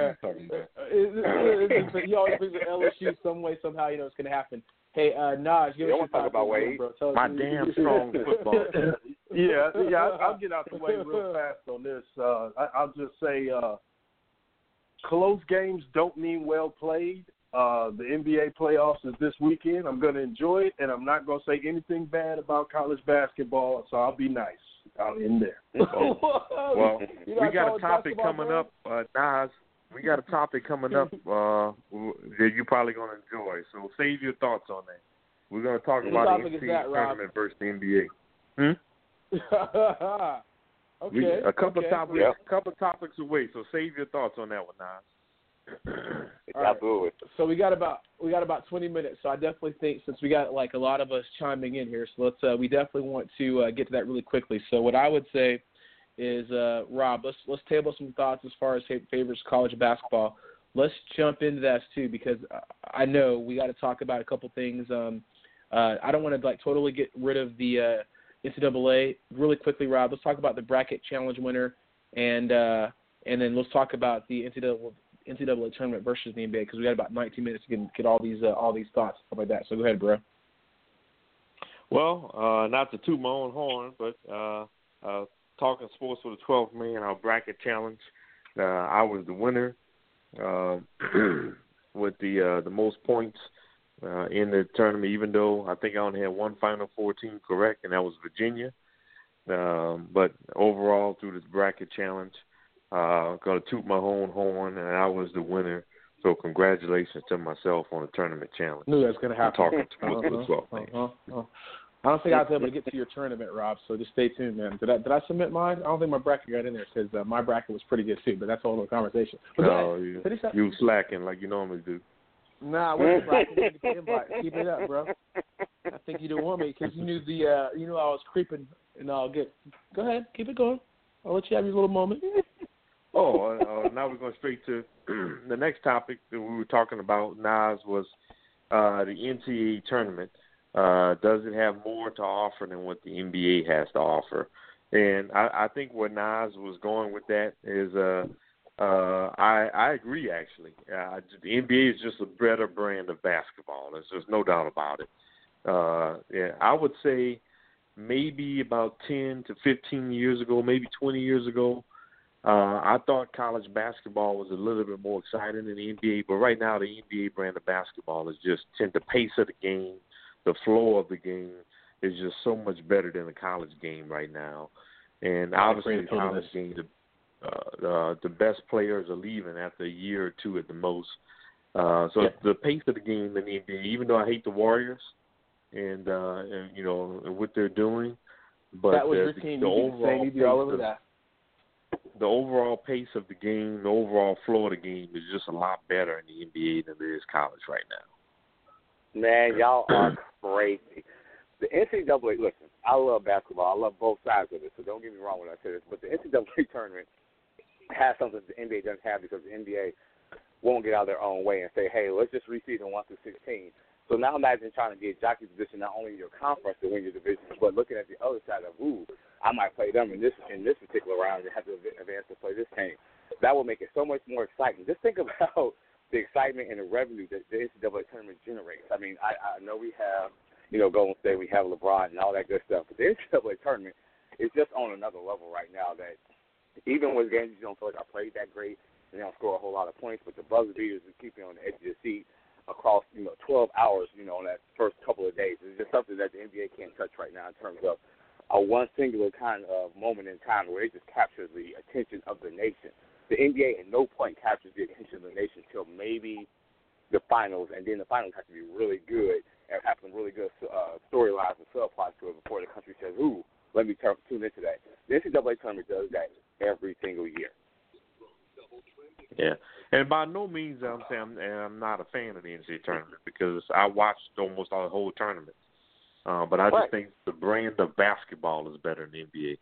Yeah, you always bring the L S U some way somehow. You know it's gonna happen. Hey, uh, Naj, give yeah, us your talk about Wade. Bro. Tell My us, damn strong football. yeah, yeah. I'll, I'll get out the way real fast on this. Uh, I, I'll just say, uh, close games don't mean well played. Uh, the N B A playoffs is this weekend. I'm going to enjoy it, and I'm not going to say anything bad about college basketball, so I'll be nice. I'm in there. Well, we got a topic coming up, uh, Nas. We got a topic coming up uh, that you're probably going to enjoy. So save your thoughts on that. We're going to talk What about the topic N is C A A that, Rob? tournament versus the N B A. Hmm? Okay. We, a couple okay. topics, Yep. couple topics away. So save your thoughts on that one, Nas. All right. Absolutely. So we got about we got about twenty minutes. So I definitely think since we got like a lot of us chiming in here, so let's uh, we definitely want to uh, get to that really quickly. So what I would say is, uh, Rob, let's let's table some thoughts as far as favorites college basketball. Let's jump into that too, because I know we got to talk about a couple things. Um, uh, I don't want to like totally get rid of the uh, N C double A really quickly, Rob. Let's talk about the bracket challenge winner, and uh, and then let's talk about the N C double A N C double A tournament versus the N B A, because we got about nineteen minutes to get, get all these uh, all these thoughts stuff like that. So go ahead, bro. Well, uh, not to toot my own horn, but uh, uh, talking sports for the twelfth man, our bracket challenge. Uh, I was the winner uh, with the uh, the most points uh, in the tournament, even though I think I only had one Final Four team correct, and that was Virginia. Um, but overall, through this bracket challenge, uh, going to toot my own horn, and I was the winner. So congratulations to myself on the tournament challenge. Knew that was going to happen. I'm talking sports for the Uh-huh, twelfth man. uh-huh, uh-huh. I don't think I was able to get to your tournament, Rob. So just stay tuned, man. Did I did I submit mine? I don't think my bracket got in there because uh, my bracket was pretty good too. But that's a whole other conversation. But go No, ahead. you, Finish up. you slacking like you normally do. Nah, I wasn't bracket. I didn't get the invite. Keep it up, bro. I think you didn't want me because you knew the uh, you knew I was creeping, and I'll get. Go ahead, keep it going. I'll let you have your little moment. Oh, uh, now we're going straight to the next topic that we were talking about, Nas, was uh, the N C A A tournament. Uh, does it have more to offer than what the N B A has to offer? And I, I think where Nas was going with that is uh, uh, I, I agree, actually. Uh, the N B A is just a better brand of basketball. There's, there's no doubt about it. Uh, yeah, I would say maybe about ten to fifteen years ago, maybe twenty years ago, Uh, I thought college basketball was a little bit more exciting than the N B A, but right now the N B A brand of basketball is just the pace of the game, the flow of the game is just so much better than the college game right now. And obviously the college game, the, uh, uh, the best players are leaving after a year or two at the most. Uh, so yeah. The pace of the game in the N B A, even though I hate the Warriors and, uh, and you know, and what they're doing, but that was uh, your the, team. the You overall you'd be all over of, that. The overall pace of the game, the overall flow of the game is just a lot better in the N B A than it is college right now. Man, y'all are crazy. The N C double A, listen, I love basketball. I love both sides of it, so don't get me wrong when I say this, but the N C double A tournament has something the N B A doesn't have because the N B A won't get out of their own way and say, hey, let's just reseason one through sixteen. So now imagine trying to get jockey position not only in your conference to win your division, but looking at the other side of, ooh, I might play them in this in this particular round and have to advance to play this team. That will make it so much more exciting. Just think about the excitement and the revenue that the N C double A tournament generates. I mean, I, I know we have, you know, Golden State, we have LeBron and all that good stuff, but the N C double A tournament is just on another level right now that even with games you don't feel like I played that great and they don't score a whole lot of points, but the buzzer beaters is keeping on the edge of your seat across, you know, twelve hours, you know, in that first couple of days. It's just something that the N B A can't touch right now in terms of a one singular kind of moment in time where it just captures the attention of the nation. The N B A at no point captures the attention of the nation until maybe the finals, and then the finals have to be really good and have some really good uh, storylines and subplots to it before the country says, ooh, let me t- tune into that. The N C double A tournament does that every single year. Yeah, and by no means I'm saying I'm, I'm not a fan of the N C A A tournament because I watched almost all the whole tournament. Uh, but I just right. think the brand of basketball is better than the N B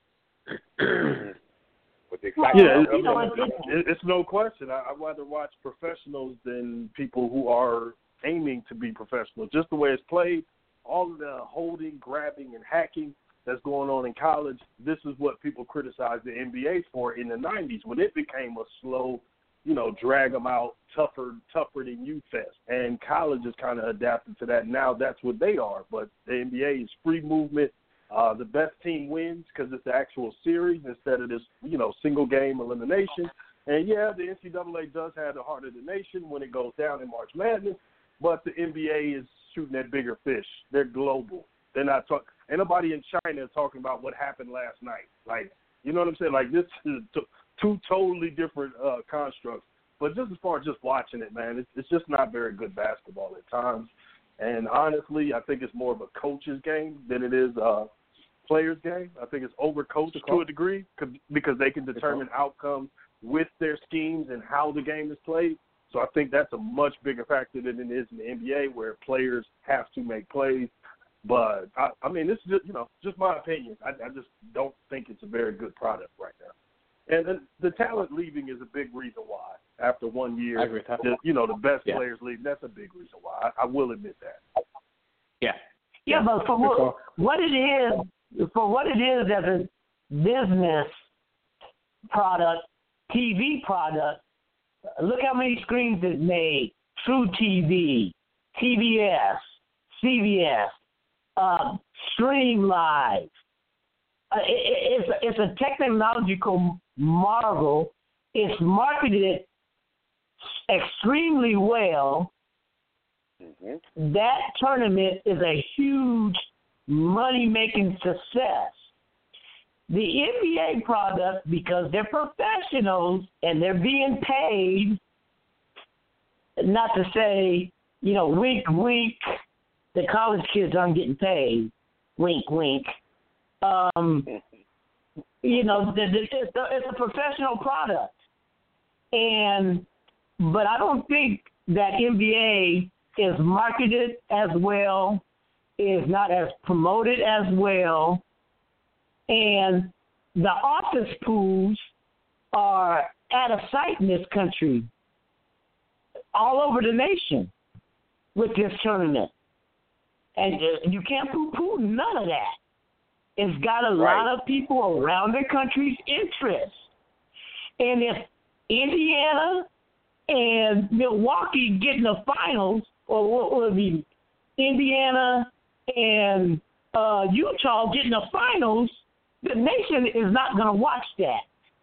A. With the yeah, I mean, it, it's no question. I, I'd rather watch professionals than people who are aiming to be professionals. Just the way it's played, all of the holding, grabbing, and hacking that's going on in college, this is what people criticize the N B A for in the nineties when it became a slow, you know, drag them out, tougher, tougher than you fest. And college is kind of adapted to that. Now that's what they are. But the N B A is free movement. Uh, the best team wins because it's the actual series instead of this, you know, single game elimination. And yeah, the N C double A does have the heart of the nation when it goes down in March Madness, but the N B A is shooting at bigger fish. They're global. They're not talking. ain't nobody in China talking about what happened last night. Like, you know what I'm saying? Like, this is t- two totally different uh, constructs. But just as far as just watching it, man, it's, it's just not very good basketball at times. And honestly, I think it's more of a coach's game than it is a player's game. I think it's overcoached to a degree because they can determine outcomes with their schemes and how the game is played. So I think that's a much bigger factor than it is in the N B A, where players have to make plays. But, I, I mean, this is just, you know, just my opinion. I, I just don't think it's a very good product right now. And then the talent leaving is a big reason why. After one year, I agree with that. the, you know, the best Yeah. players leaving, that's a big reason why. I, I will admit that. Yeah. Yeah, but for what, what it is, for what it is as a business product, T V product, look how many screens it made. True T V, T V S, C B S, uh, Stream Live. Uh, it, it's, it's a technological marvel. It's marketed extremely well. Mm-hmm. That tournament is a huge money-making success. The N B A product, because they're professionals and they're being paid, not to say, you know, wink, wink, the college kids aren't getting paid, wink, wink. Um, you know, it's a, it's a professional product. And, but I don't think that N B A is marketed as well, is not as promoted as well, and the office pools are out of sight in this country, all over the nation with this tournament. And you can't poo-poo none of that. It's got a Right. lot of people around the country's interest. And if Indiana and Milwaukee get in the finals, or what would it be, Indiana and uh, Utah get in the finals, the nation is not going to watch that.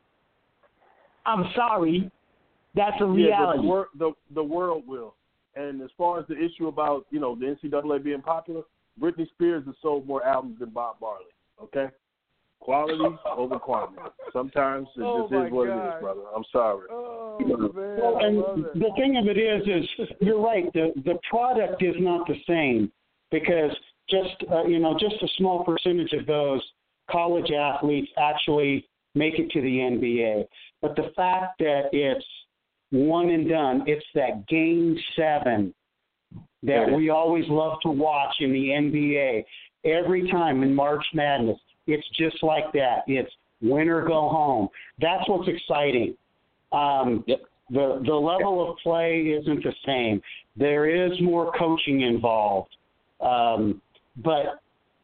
I'm sorry. That's a reality. Yeah, but the, wor- the, the world will. And as far as the issue about, you know, the N C double A being popular, Britney Spears has sold more albums than Bob Marley, okay? Quality over quantity. Sometimes it Oh, just my is what God. it is, brother. I'm sorry. Oh, Well, and the thing of it is, is you're right. The the product is not the same because just uh, you know just a small percentage of those college athletes actually make it to the N B A. But the fact that it's one and done, it's that game seven that we always love to watch in the N B A. Every time in March Madness, it's just like that. It's win or go home. That's what's exciting. Um, yep. The the level of play isn't the same. There is more coaching involved, um, but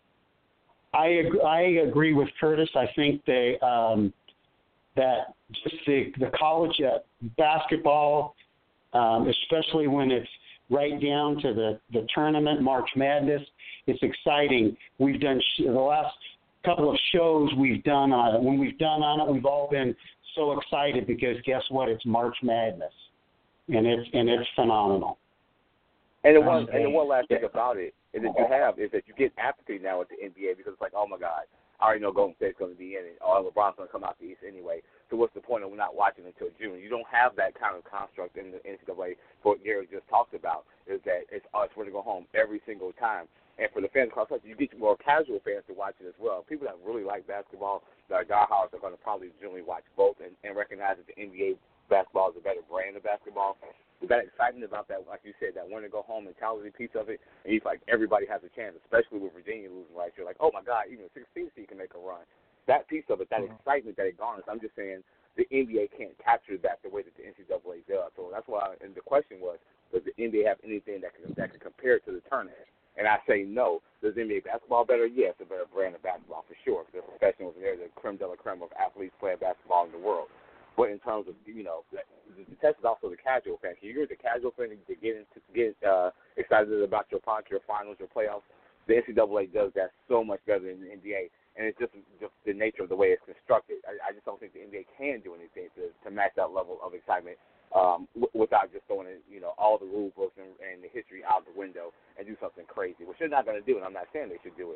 I ag- I agree with Curtis. I think they um, that just the the college uh, basketball, um, especially when it's right down to the, the tournament, March Madness, it's exciting. We've done sh- the last couple of shows we've done on it. When we've done on it, we've all been so excited because guess what? It's March Madness, and it's and it's phenomenal. And the one and the one last thing about it is that you have is that you get apathy now with the N B A because it's like, oh my God, I already know Golden State's going to be in it, or LeBron's going to come out the East anyway. So what's the point of not watching until June? You don't have that kind of construct in the N C double A. What Gary just talked about is that it's us going to go home every single time. And for the fans across the country, you get more casual fans to watch it as well. People that really like basketball, that are diehards, are going to probably generally watch both and, and recognize that the N B A basketball is a better brand of basketball. There's that excitement about that, like you said, that win to go home mentality piece of it. And you feel like everybody has a chance, especially with Virginia losing right. You're like, oh my God, even a sixteen seed can make a run. That piece of it, that mm-hmm. excitement that it garners, I'm just saying the N B A can't capture that the way that the N C double A does. So that's why, and the question was, does the N B A have anything that can that can compare to the tournament? And I say no. Does N B A basketball better? Yes, a better brand of basketball for sure. They're professionals and they're the creme de la creme of athletes playing basketball in the world. But in terms of, you know, the, the test is also the casual fan. Can you agree with the casual fan to get into, get uh, excited about your pot, your finals, your playoffs? The N C double A does that so much better than the N B A, and it's just just the nature of the way it's constructed. I, I just don't think the N B A can do anything to, to match that level of excitement um, w- without just throwing, in, you know, all the rule books and, and the history out the window and do something crazy, which they're not going to do, and I'm not saying they should do it.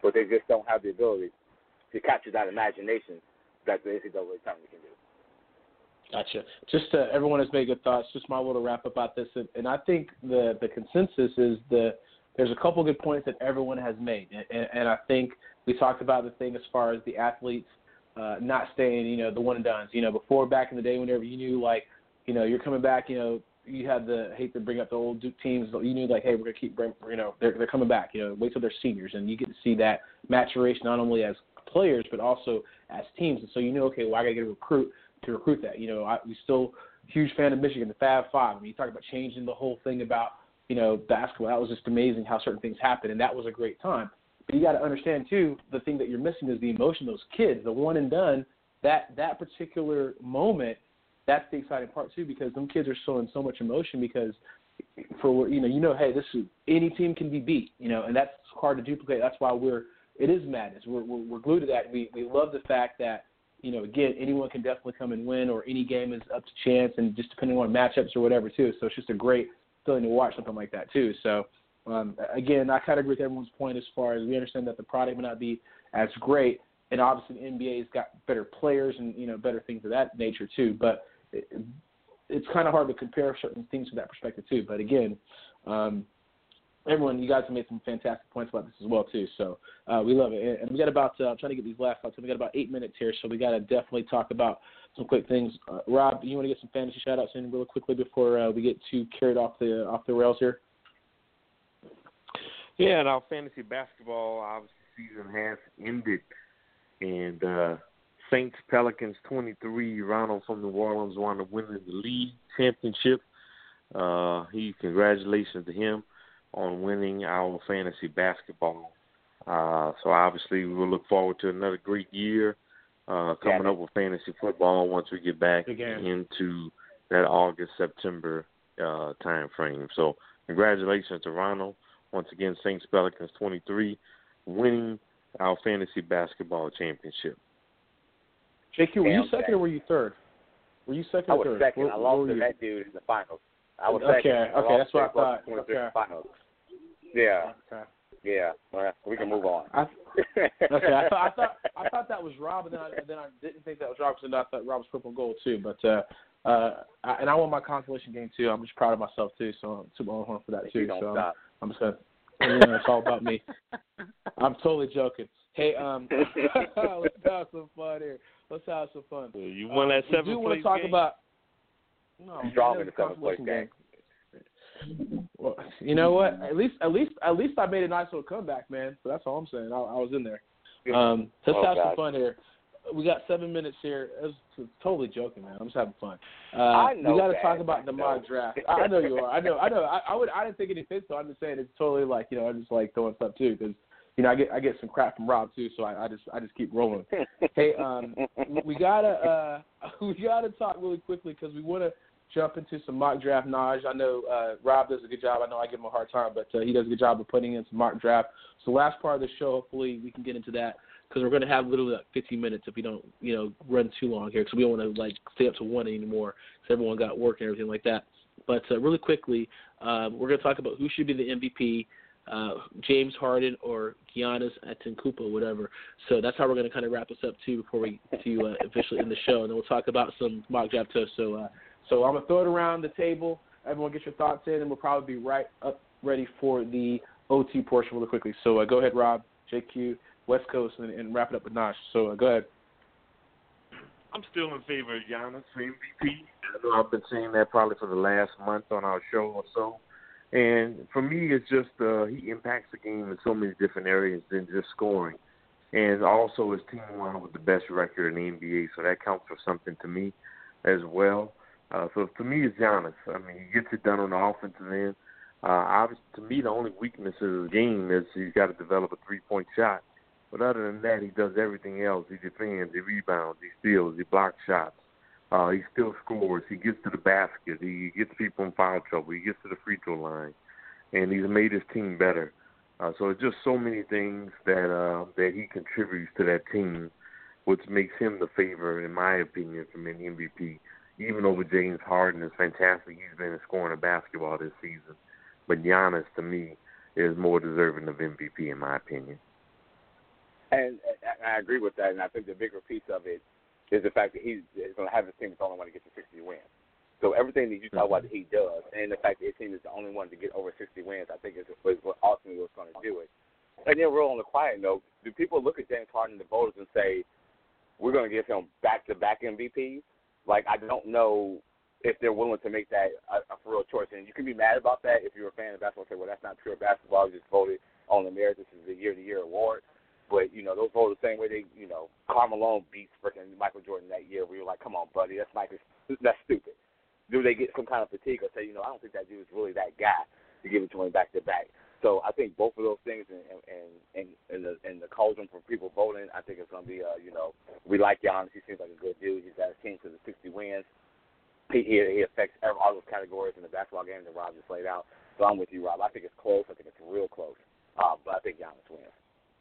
but they just don't have the ability to capture that imagination that the N C double A tournament can do. Gotcha. Just uh, everyone has made good thoughts. Just my little wrap up about this, and, and I think the the consensus is the there's a couple good points that everyone has made, and, and, and I think we talked about the thing as far as the athletes uh, not staying, you know, the one and dones. You know, before back in the day, whenever you knew like, you know, you're coming back, you know, you had the I hate to bring up the old Duke teams, but you knew like, hey, we're gonna keep, you know, they're they're coming back. You know, wait till they're seniors, and you get to see that maturation not only as players but also as teams. And so you know, okay, well, I gotta get a recruit to recruit that. You know, I, we still huge fan of Michigan, the Fab Five. I mean, you talk about changing the whole thing about, you know, basketball. That was just amazing how certain things happen, and that was a great time. But you got to understand too, the thing that you're missing is the emotion of those kids, the one and done. That that particular moment, that's the exciting part too, because them kids are showing so much emotion because for you know you know hey, this is, any team can be beat, you know, and that's hard to duplicate. That's why we're it is madness. We're we're, we're glued to that. We we love the fact that, you know, again, anyone can definitely come and win, or any game is up to chance, and just depending on matchups or whatever, too. So it's just a great feeling to watch something like that, too. So, um, again, I kind of agree with everyone's point as far as we understand that the product may not be as great, and obviously the N B A's got better players and, you know, better things of that nature, too. But it, it's kind of hard to compare certain things from that perspective, too. But, again, um, everyone, you guys have made some fantastic points about this as well, too. So uh, we love it. And we got about, uh, I'm trying to get these last thoughts, so we got about eight minutes here, so we got to definitely talk about some quick things. Uh, Rob, you want to get some fantasy shout-outs in real quickly before uh, we get too carried off the off the rails here? Yeah, and our fantasy basketball, obviously, season has ended. And uh, Saints Pelicans twenty-three, Ronald from New Orleans wound up winning the league championship. Uh, he congratulations to him on winning our fantasy basketball. Uh, so obviously we'll look forward to another great year uh, coming yeah. up with fantasy football once we get back into that August, September uh, time frame. So congratulations to Ronald. Once again, Saints Pelicans twenty-three, winning our fantasy basketball championship. J Q, were you second or were you third? Were you second I or was third? second. Where, I lost where to that dude in the finals. I was okay, second. okay, that's what I thought. Okay. Finals. Yeah. Okay. Yeah. Well, we can move on. I, okay, I thought I thought I thought that was Rob, and then I, then I didn't think that was Rob, because I thought Rob was purple and gold too. But uh, uh, I, and I won my consolation game too. I'm just proud of myself too. So I'm super on horn for that too. You don't so stop. I'm just gonna. Yeah, it's all about me. I'm totally joking. Hey, um, let's have some fun here. Let's have some fun. You won that um, seventh We do want to place talk game? about. No, Strong man, in the it was a seventh place consolation game. Well, you know what? At least, at least, at least I made a nice little comeback, man. So that's all I'm saying. I, I was in there. Um, let's Oh, have God. some fun here. We got seven minutes here. It was, it was totally joking, man. I'm just having fun. Uh, I know we got to that. talk about the I mock know. draft. I I know you are. I know. I know. I, I would. I didn't think any offense, so I'm just saying it's totally like, you know, I'm just like throwing stuff too, because, you know, I get I get some crap from Rob too, so I, I just I just keep rolling. Hey, um, we gotta uh, we gotta talk really quickly because we want to jump into some mock draft knowledge. I know uh, Rob does a good job. I know I give him a hard time, but uh, he does a good job of putting in some mock draft. So last part of the show, hopefully we can get into that, because we're going to have literally like fifteen minutes if we don't, you know, run too long here, because we don't want to like stay up to one anymore, because everyone got work and everything like that. But uh, really quickly, um, we're going to talk about who should be the M V P, uh, James Harden or Giannis Antetokounmpo, whatever. So that's how we're going to kind of wrap this up too before we to uh, officially end the show, and then we'll talk about some mock draft too. So. Uh, So I'm going to throw it around the table. Everyone get your thoughts in, and we'll probably be right up ready for the O T portion really quickly. So uh, go ahead, Rob, J Q, West Coast, and, and wrap it up with Nash. So uh, go ahead. I'm still in favor of Giannis for M V P. I know I've been saying that probably for the last month on our show or so. And for me, it's just uh, he impacts the game in so many different areas than just scoring. And also his team won with the best record in the N B A, so that counts for something to me as well. Uh, so to me, it's Giannis. I mean, he gets it done on the offensive end. Uh, obviously, to me, the only weakness of his game is he's got to develop a three-point shot. But other than that, he does everything else. He defends, he rebounds, he steals, he blocks shots. Uh, he still scores. He gets to the basket. He gets people in foul trouble. He gets to the free throw line. And he's made his team better. Uh, so it's just so many things that uh, that he contributes to that team, which makes him the favorite, in my opinion, for an M V P. Even over James Harden is fantastic. He's been scoring a basketball this season. But Giannis, to me, is more deserving of M V P, in my opinion. And, and I agree with that, and I think the bigger piece of it is the fact that he's going to have his team that's only one to get to sixty wins. So everything that you talk about that he does, and the fact that his team is the only one to get over sixty wins, I think is, is what ultimately what's going to do it. And then real on the quiet note, do people look at James Harden, the voters, and say, we're going to give him back-to-back M V Ps? Like, I don't know if they're willing to make that a, a real choice. And you can be mad about that if you're a fan of basketball and say, well, that's not pure basketball. You just voted on the merit. This is the year-to-year award. But, you know, those voters the same way they, you know, Karl Malone beats freaking Michael Jordan that year. We were like, come on, buddy, that's Michael. That's stupid. Do they get some kind of fatigue or say, you know, I don't think that dude is really that guy to give it to him back-to-back? So I think both of those things and and, and, and the and the cauldron for people voting, I think it's going to be, uh, you know, we like Giannis. He seems like a good dude. He's got his team to the sixty wins. He, he affects all those categories in the basketball game that Rob just laid out. So I'm with you, Rob. I think it's close. I think it's real close. Uh, but I think Giannis wins.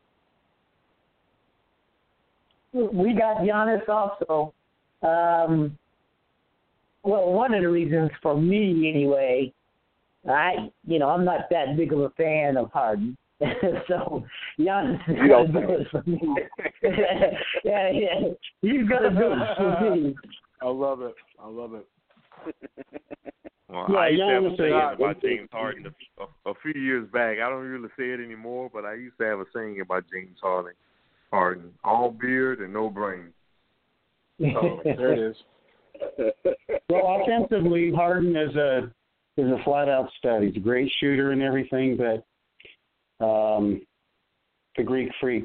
We got Giannis also. Um, well, one of the reasons for me, anyway, I, you know, I'm not that big of a fan of Harden, so Giannis is going to do it for me. yeah, yeah, he's going to do it for me. I love it. I love it. Well, yeah, I used to have a Giannis saying is- about James Harden a, a, a few years back. I don't really say it anymore, but I used to have a saying about James Harden. Harden, all beard and no brain. Oh, there it is. Well, offensively, Harden is a is a flat out stud. He's a great shooter and everything, but um, the Greek freak.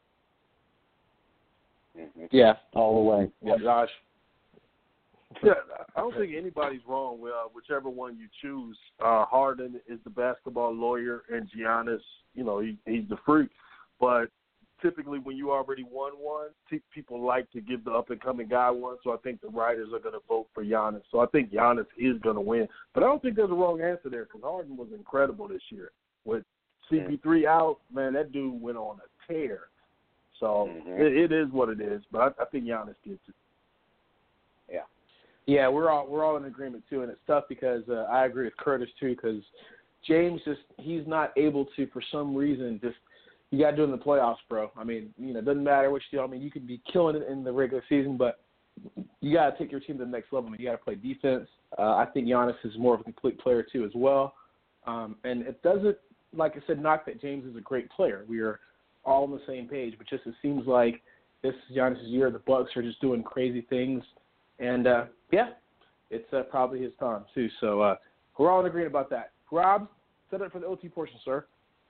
Yeah, all the way. Yeah, Josh. Yeah, I don't think anybody's wrong with uh, whichever one you choose. Uh, Harden is the basketball lawyer, and Giannis, you know, he, he's the freak. But typically, when you already won one, t- people like to give the up-and-coming guy one. So I think the writers are going to vote for Giannis. So I think Giannis is going to win. But I don't think there's a wrong answer there because Harden was incredible this year. With C P three out, man, that dude went on a tear. So mm-hmm. it, it is what it is. But I, I think Giannis gets it. Yeah. Yeah, we're all we're all in agreement too, and it's tough because uh, I agree with Curtis too because James just he's not able to for some reason just you got to do it in the playoffs, bro. I mean, you know, it doesn't matter what you do. I mean, you could be killing it in the regular season, but you got to take your team to the next level. I mean, you got to play defense. Uh, I think Giannis is more of a complete player too as well, um, and it doesn't, like I said, knock that James is a great player. We are all on the same page, but just it seems like this is Giannis' year. The Bucks are just doing crazy things. And, uh, yeah, it's uh, probably his time, too. So uh, we're all in agreement about that. Rob, set up for the O T portion, sir.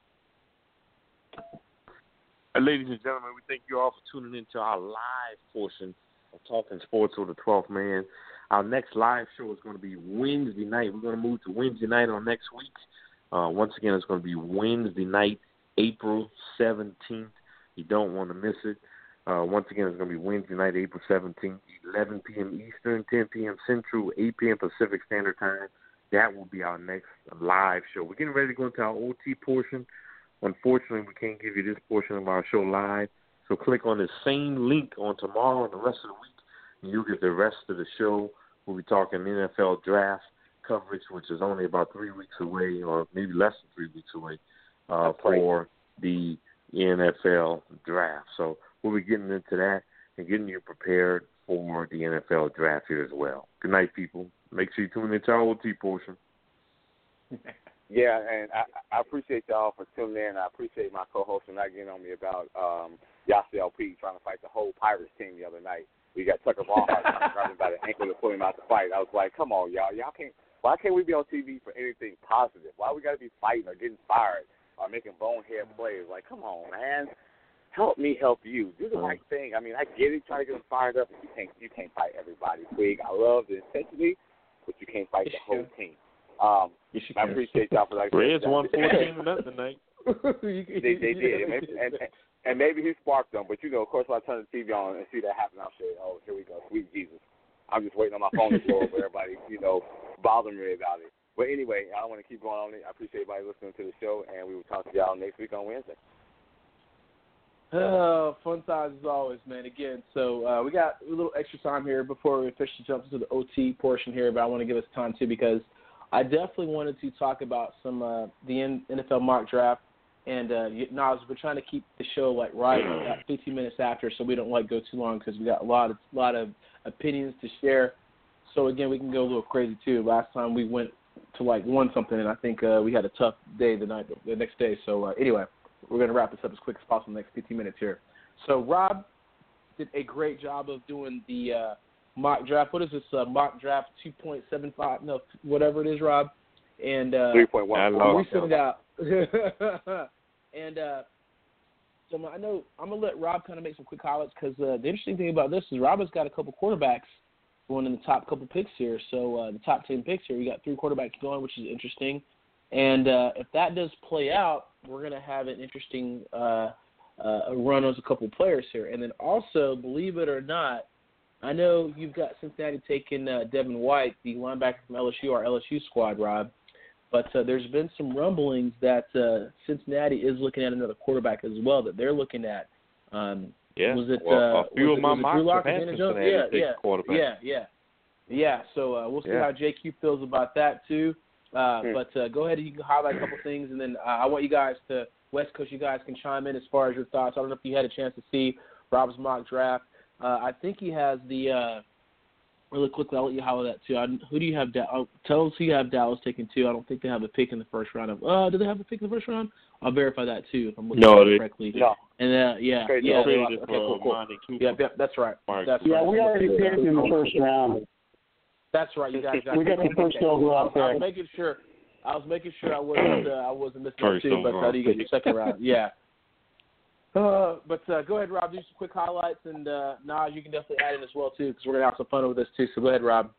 Uh, ladies and gentlemen, we thank you all for tuning in to our live portion of Talking Sports with the twelfth Man. Our next live show is going to be Wednesday night. We're going to move to Wednesday night on next week. Uh, once again, it's going to be Wednesday night, April seventeenth. You don't want to miss it. Uh, once again, it's going to be Wednesday night, April seventeenth, eleven p.m. Eastern, ten p.m. Central, eight p.m. Pacific Standard Time. That will be our next live show. We're getting ready to go into our O T portion. Unfortunately, we can't give you this portion of our show live. So click on the same link on tomorrow and the rest of the week, and you'll get the rest of the show. We'll be talking N F L draft coverage, which is only about three weeks away, or maybe less than three weeks away, uh, for the N F L draft. So we'll be getting into that and getting you prepared for the N F L draft here as well. Good night, people. Make sure you tune into our O T portion. Yeah, and I, I appreciate y'all for tuning in. I appreciate my co-host for not getting on me about um, Yasiel P trying to fight the whole Pirates team the other night. We got Tucker Barnhart trying to grab him by the ankle to pull him out the fight. I was like, come on, y'all. Y'all can't. Why can't we be on T V for anything positive? Why we got to be fighting or getting fired or making bonehead plays? Like, come on, man. Help me help you. Do the right thing. I mean, I get it. Try to get them fired up. But you can't. You can't fight everybody. Twig. I love the intensity, but you can't fight the whole team. Um, I appreciate y'all for like. Reds won fourteen to nothing tonight. they, they did, and maybe, and, and maybe he sparked them. But you know, of course, when I turn the T V on and see that happen, I'll say, "Oh, here we go, sweet Jesus." I'm just waiting on my phone to blow up. Everybody, you know, bothering me about it. But anyway, I don't want to keep going on it. I appreciate everybody listening to the show, and we will talk to y'all next week on Wednesday. Oh, fun times as always, man. Again, so uh, we got a little extra time here before we officially jump into the O T portion here, but I want to give us time too because I definitely wanted to talk about some uh, the N F L mock draft And uh, you, Nas, we're trying to keep the show like right at fifteen minutes after, so we don't like go too long because we got a lot of lot of opinions to share. So again, we can go a little crazy too. Last time we went to like one something, and I think uh, we had a tough day the night the next day. So uh, anyway, we're gonna wrap this up as quick as possible in the next fifteen minutes here. So Rob did a great job of doing the uh, mock draft. What is this uh, mock draft two point seven five? No, whatever it is, Rob. And uh, three point one. We sent it out. and uh, so I know I'm gonna let Rob kind of make some quick highlights because uh, the interesting thing about this is Rob has got a couple quarterbacks going in the top couple picks here. So uh, the top ten picks here, we got three quarterbacks going, which is interesting. And uh, if that does play out, we're gonna have an interesting uh, uh, run as a couple players here. And then also, believe it or not, I know you've got Cincinnati taking uh, Devin White, the linebacker from L S U, our L S U squad, Rob. But uh, there's been some rumblings that uh, Cincinnati is looking at another quarterback as well that they're looking at. Um, yeah, was it, well, uh, a few was of it, my was it mocks Drew Lock have or had Daniel Jones? Cincinnati Yeah, take yeah, quarterback. yeah, yeah, yeah. So uh, we'll see yeah. how J Q feels about that too. Uh, Hmm. But uh, go ahead and you can highlight a couple things, and then uh, I want you guys to West Coast. You guys can chime in as far as your thoughts. I don't know if you had a chance to see Rob's mock draft. Uh, I think he has the. Uh, Really quickly, I'll let you highlight that too. I, who do you have? Da- tell us who you have Dallas taking two. I don't think they have a pick in the first round. Of uh, do they have a pick in the first round? I'll verify that too if I'm looking no, at they, it correctly. No. And uh, yeah, Trade yeah, they traded lost. it Okay, for cool, cool. Monty Cooper. Yeah, yeah, that's right. Mark. That's Yeah, right. we already picked in the first round. That's right. You guys got. We got the first overall I was pick. making sure. I was making sure I wasn't. Uh, I wasn't missing First that too. But overall how do you get pick. your second round? Yeah. Uh, but uh, go ahead, Rob. Do some quick highlights, and uh, Nas, you can definitely add in as well too, because we're gonna have some fun with this too. So go ahead, Rob.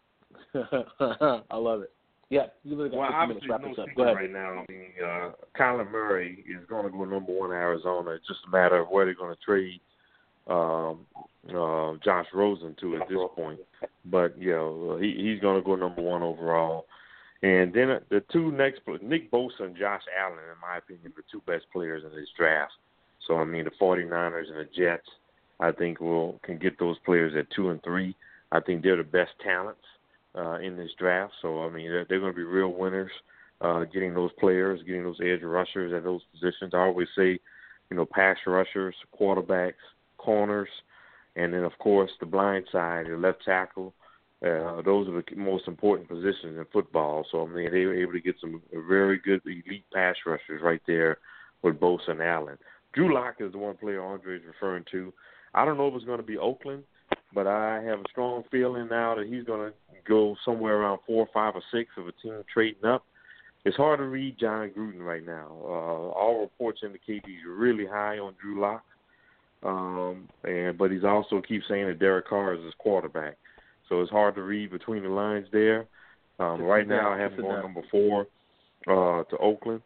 I love it. Yeah, you really got Well, fifteen minutes obviously, to wrap no this up. secret Go ahead. right now. I mean, uh, Kyler Murray is going to go number one in Arizona. It's just a matter of where they're going to trade um, uh, Josh Rosen to at this point. But, yeah, uh, he, he's going to go number one overall. And then uh, the two next, Nick Bosa and Josh Allen, in my opinion, the two best players in this draft. So, I mean, the 49ers and the Jets, I think, will can get those players at two and three. I think they're the best talents uh, in this draft. So, I mean, they're, they're going to be real winners uh, getting those players, getting those edge rushers at those positions. I always say, you know, pass rushers, quarterbacks, corners, and then, of course, the blind side, the left tackle. Uh, those are the most important positions in football. So, I mean, they were able to get some very good elite pass rushers right there with Bosa and Allen. Drew Lock is the one player Andre is referring to. I don't know if it's going to be Oakland, but I have a strong feeling now that he's going to go somewhere around four, five, or six of a team trading up. It's hard to read John Gruden right now. Uh, all reports indicate he's really high on Drew Lock, um, and but he's also keeps saying that Derek Carr is his quarterback. So it's hard to read between the lines there. Um, right now, I have him going number four uh, to Oakland.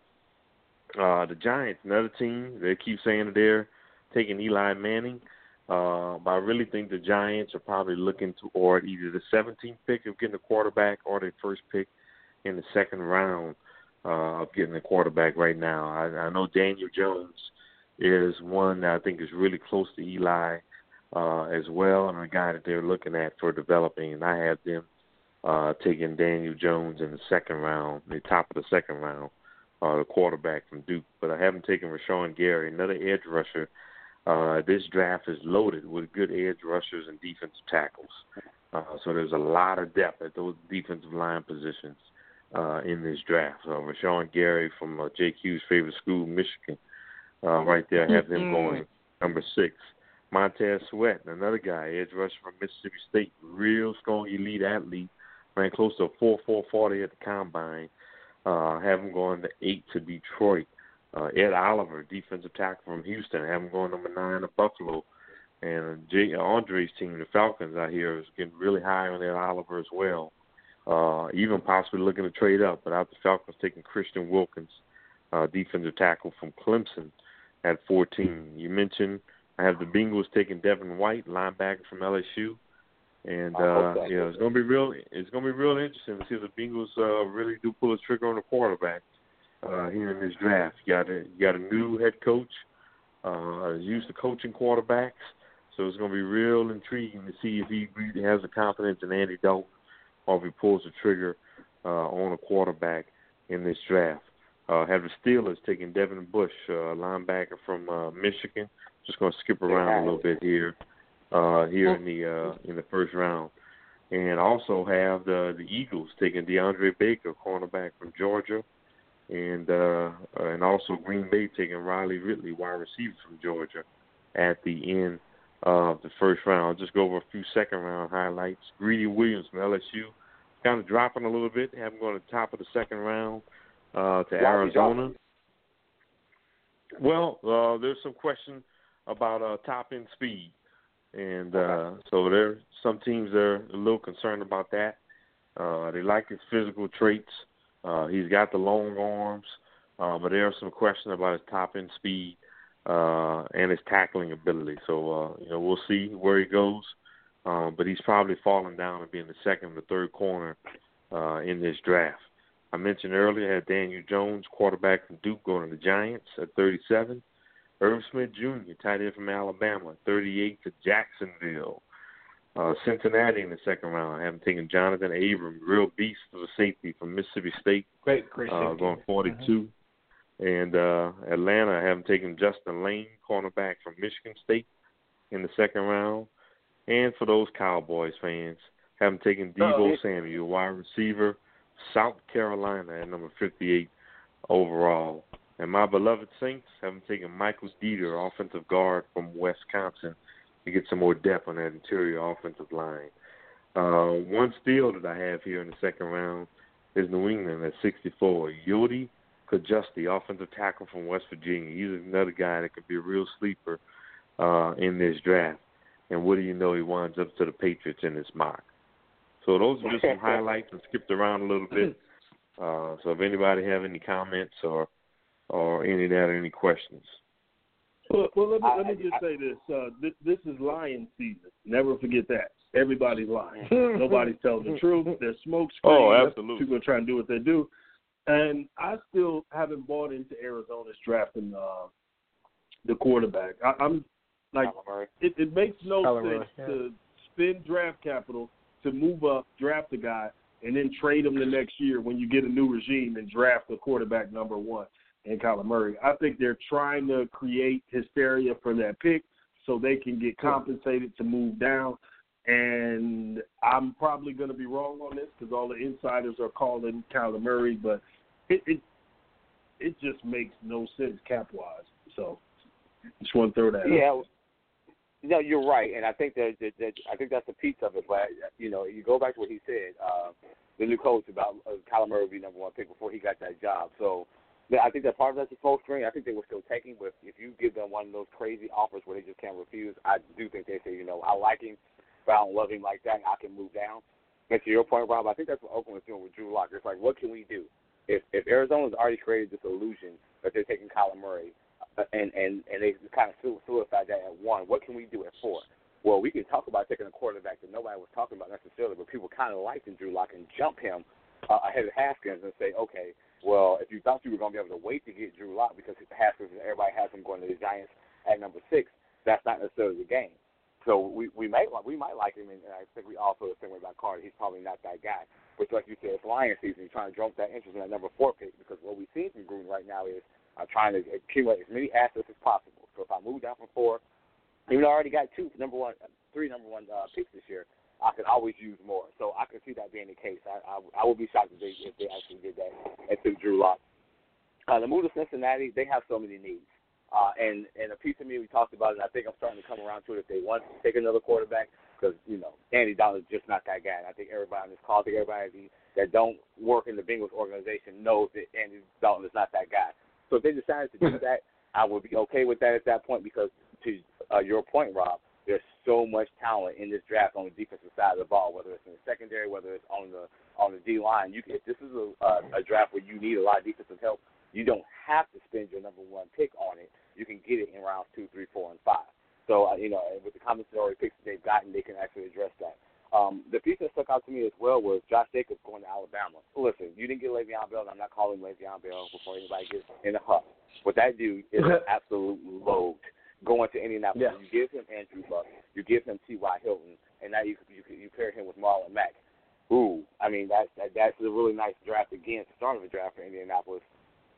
Uh, the Giants, another team, they keep saying that they're taking Eli Manning. Uh, but I really think the Giants are probably looking toward either the seventeenth pick of getting a quarterback or their first pick in the second round uh, of getting a quarterback right now. I, I know Daniel Jones is one that I think is really close to Eli uh, as well, and a guy that they're looking at for developing. And I have them uh, taking Daniel Jones in the second round, the top of the second round, uh, the quarterback from Duke. But I haven't taken Rashawn Gary, another edge rusher. Uh, this draft is loaded with good edge rushers and defensive tackles. Uh, so there's a lot of depth at those defensive line positions uh, in this draft. So Rashawn Gary from uh, J Q's favorite school, Michigan, uh, right there, have them going number six. Montez Sweat, another guy, edge rusher from Mississippi State, real strong elite athlete, ran close to a four four forty at the combine. Uh, have him going to eight to Detroit. Uh, Ed Oliver, defensive tackle from Houston, have him going number nine to Buffalo. And Jay, Andre's team, the Falcons out here, is getting really high on Ed Oliver as well. Uh, even possibly looking to trade up, but out the Falcons taking Christian Wilkins, uh, defensive tackle from Clemson at fourteen. You mentioned I have the Bengals taking Devin White, linebacker from L S U. And uh, you know, it's gonna be real. It's gonna be real interesting to see if the Bengals uh, really do pull the trigger on the quarterback uh, here in this draft. You got a you got a new head coach, uh, used to coaching quarterbacks, so it's gonna be real intriguing to see if he really has the confidence in Andy Dalton or if he pulls the trigger uh, on a quarterback in this draft. Uh, Uh, have the Steelers taking Devin Bush, uh, linebacker from uh, Michigan. Just going to skip around a little bit here, uh, here in the uh, in the first round, and also have the the Eagles taking DeAndre Baker, cornerback from Georgia, and uh, uh, and also Green Bay taking Riley Ridley, wide receiver from Georgia, at the end of the first round. I'll just go over a few second round highlights. Greedy Williams from L S U, kind of dropping a little bit. Have him going to the top of the second round. Uh, to Arizona. Well, uh, there's some question about uh, top end speed, and uh, so there some teams are a little concerned about that. Uh, they like his physical traits. Uh, he's got the long arms, uh, but there are some questions about his top end speed uh, and his tackling ability. So uh, you know, we'll see where he goes, uh, but he's probably falling down to being the second or third corner uh, in this draft. I mentioned earlier, I had Daniel Jones, quarterback from Duke, going to the Giants at thirty-seven. Irv Smith Junior, tight end from Alabama, at thirty-eight to Jacksonville. Uh, Cincinnati in the second round. I have taken Jonathan Abram, real beast of a safety from Mississippi State, great, great uh, going forty-two. Mm-hmm. And uh, Atlanta, I have him taken Justin Lane, cornerback from Michigan State, in the second round. And for those Cowboys fans, I have him taken Deebo oh, Samuel, wide receiver, South Carolina, at number fifty-eight overall. And my beloved Saints have taken Michael Dieter, offensive guard from Wisconsin, to get some more depth on that interior offensive line. Uh, one steal that I have here in the second round is New England at sixty-four. Yodi Kajusti, offensive tackle from West Virginia. He's another guy that could be a real sleeper uh, in this draft. And what do you know, he winds up to the Patriots in this mock. So those are just some highlights and skipped around a little bit. Uh, so if anybody have any comments or or any of that or any questions. Well, well let me let me just say this. Uh, this. This is lion season. Never forget that. Everybody's lying. Nobody's telling the truth. There's smoke screens. Oh, absolutely. People are trying to do what they do. And I still haven't bought into Arizona's drafting uh, the quarterback. I, I'm like, it, it makes no Colorado, sense yeah. to spend draft capital to move up, draft a guy, and then trade him the next year when you get a new regime and draft the quarterback number one in Kyler Murray. I think they're trying to create hysteria for that pick so they can get compensated to move down. And I'm probably going to be wrong on this because all the insiders are calling Kyler Murray, but it it, it just makes no sense cap-wise. So just want to throw that yeah. out. No, you're right, and I think that, that, that I think that's a piece of it. But you know, you go back to what he said, uh, the new coach about uh, Kyler Murray would be number one pick before he got that job. So I think that part of that's a smoke screen. I think they were still taking, but if you give them one of those crazy offers where they just can't refuse, I do think they say, you know, I like him, but I don't love him like that. I can move down. And to your point, Rob, I think that's what Oakland is doing with Drew Lock. It's like, what can we do? If if Arizona's already created this illusion that they're taking Kyler Murray, and, and, and they kind of suicide that at one, what can we do at four? Well, we can talk about taking a quarterback that nobody was talking about necessarily, but people kind of liked in Drew Lock and jump him uh, ahead of Haskins and say, okay, well, if you thought you were going to be able to wait to get Drew Lock because Haskins and everybody has him going to the Giants at number six, that's not necessarily the game. So we we might we might like him, and I think we all feel the same way about Carter. He's probably not that guy. But like you said, it's Lions season. You're trying to drum that interest in that number four pick because what we've seen from Gruden right now is I'm trying to accumulate as many assets as possible. So if I move down from four, even though I already got two number one, three number one uh, picks this year, I could always use more. So I can see that being the case. I I, I would be shocked if they if they actually did that and took Drew Lock. Uh, the move to Cincinnati, they have so many needs. Uh, and, and a piece of me, we talked about it, and I think I'm starting to come around to it if they want to take another quarterback because, you know, Andy Dalton is just not that guy. And I think everybody on this call, I think everybody that don't work in the Bengals organization knows that Andy Dalton is not that guy. So if they decided to do that, I would be okay with that at that point because, to uh, your point, Rob, there's so much talent in this draft on the defensive side of the ball, whether it's in the secondary, whether it's on the on the D-line. You can, if this is a, uh, a draft where you need a lot of defensive help, you don't have to spend your number one pick on it. You can get it in rounds two, three, four, and five. So, uh, you know, with the compensatory picks that they've gotten, they can actually address that. Um, the piece that stuck out to me as well was Josh Jacobs going to Alabama. Listen, you didn't get Le'Veon Bell, and I'm not calling Le'Veon Bell before anybody gets in a huff. But that dude is an absolute load going to Indianapolis. Yeah. You give him Andrew Luck, you give him T Y. Hilton, and now you you, you pair him with Marlon Mack. Ooh, I mean, that, that that's a really nice draft again, the start of a draft for Indianapolis.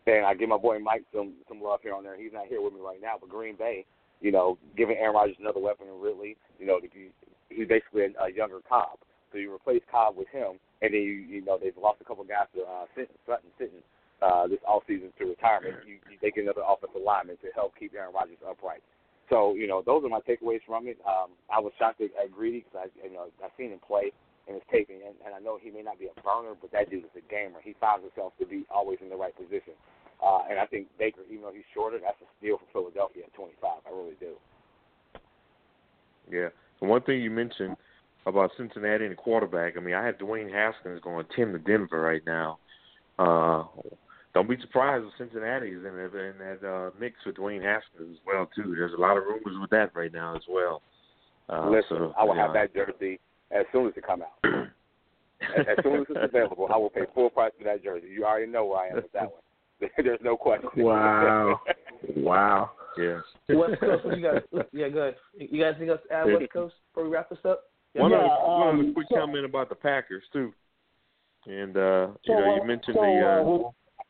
And I give my boy Mike some some love here on there. He's not here with me right now, but Green Bay, you know, giving Aaron Rodgers another weapon in Ridley, you know, he's basically a, a younger Cobb. So you replace Cobb with him, and then, you, you know, they've lost a couple of guys to uh, Sutton, Sutton, Sutton uh, this offseason to retirement. You, you take another offensive lineman to help keep Aaron Rodgers upright. So, you know, those are my takeaways from it. Um, I was shocked at, at Greedy because, I, you know, I've seen him play in his taping, and, and I know he may not be a burner, but that dude is a gamer. He finds himself to be always in the right position. Uh, and I think Baker, even though he's shorter, that's a steal for Philadelphia at twenty-five. I really do. Yeah. And one thing you mentioned about Cincinnati and the quarterback, I mean, I have Dwayne Haskins going ten to Denver right now. Uh, don't be surprised if Cincinnati is in, in that uh, mix with Dwayne Haskins as well, too. There's a lot of rumors with that right now as well. Uh, Listen, so, I will yeah. have that jersey as soon as it comes out. as, as soon as it's available, I will pay full price for that jersey. You already know where I am with that one. There's no question. Wow. Wow. Yeah. West Coast, what you guys? Yeah, go ahead. You guys think us to add West Coast before we wrap this up? Yeah. One, Yeah, other, um, one other quick so, comment about the Packers, too. And, uh, so, you know, you uh, mentioned so, the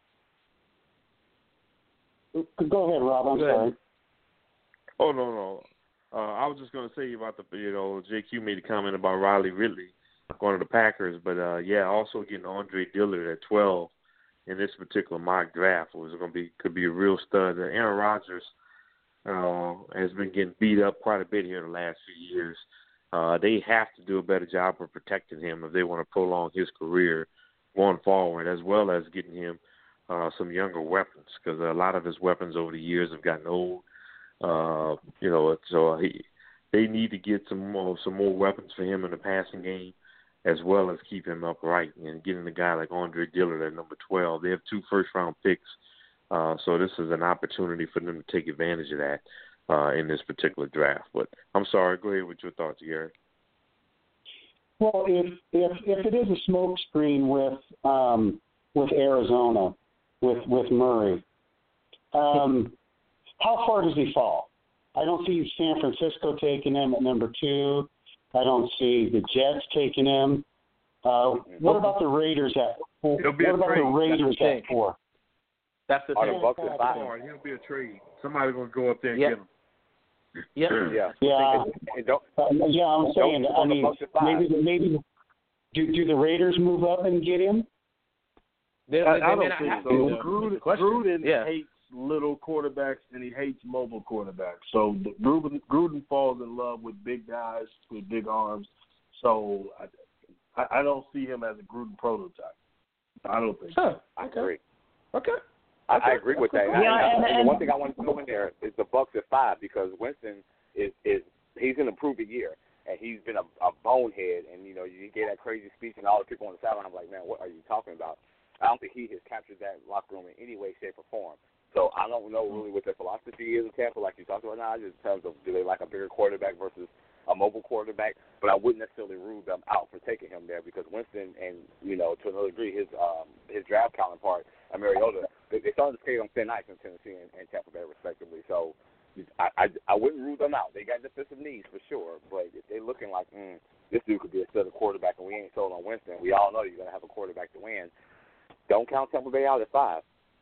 uh, uh, go ahead, Rob. I'm Go sorry. ahead. – oh, no, no. Uh, I was just going to say about the, you know, J Q made a comment about Riley Ridley going to the Packers. But, uh, yeah, also getting Andre Dillard at twelve in this particular mock draft was going to be could be a real stud. Aaron Rodgers uh, has been getting beat up quite a bit here in the last few years. Uh, they have to do a better job of protecting him if they want to prolong his career going forward, as well as getting him uh, some younger weapons, because a lot of his weapons over the years have gotten old. Uh, you know, so he they need to get some more some more weapons for him in the passing game, as well as keep him upright. And getting a guy like Andre Dillard at number twelve, they have two first-round picks, uh, so this is an opportunity for them to take advantage of that uh, in this particular draft. But I'm sorry, go ahead with your thoughts, Gary. Well, if if if it is a smokescreen with um, with Arizona, with with Murray, um, how far does he fall? I don't see San Francisco taking him at number two. I don't see the Jets taking him. Uh, what about the Raiders at four? What about the Raiders at four? That's the Are thing. the Bucks at five? He'll be a trade. Somebody's going to go up there and Yep. get him. Yep. Yeah. Yeah. And, and don't, Uh, yeah, I'm saying. don't I mean, the Bucks at five. maybe maybe do do the Raiders move up and get him? They, I, they I may don't not think have so. to. Gruden, Question. Gruden Yeah. hates little quarterbacks and he hates mobile quarterbacks. So the, Gruden, Gruden falls in love with big guys with big arms. So I, I, I don't see him as a Gruden prototype. I don't think. Huh. So. I agree. Okay. I, I agree with that. And Yeah, I, and- and, and- the one thing I want to throw in there is the Bucks at five, because Winston is is he's in a proven year, and he's been a, a bonehead. And you know, you get that crazy speech, and all the people on the sideline, I'm like, man, what are you talking about? I don't think he has captured that locker room in any way, shape, or form. So I don't know really what their philosophy is in Tampa, like you talked about now, just in terms of do they like a bigger quarterback versus a mobile quarterback. But I wouldn't necessarily rule them out for taking him there, because Winston and, you know, to another degree, his um, his draft counterpart, uh, Mariota, they, they started to skate on thin ice in Tennessee and, and Tampa Bay, respectively. So I, I I wouldn't rule them out. They got defensive needs for sure, but if they're looking like, mm, this dude could be a stud quarterback, and we ain't sold on Winston, we all know you're going to have a quarterback to win. Don't count Tampa Bay out at five.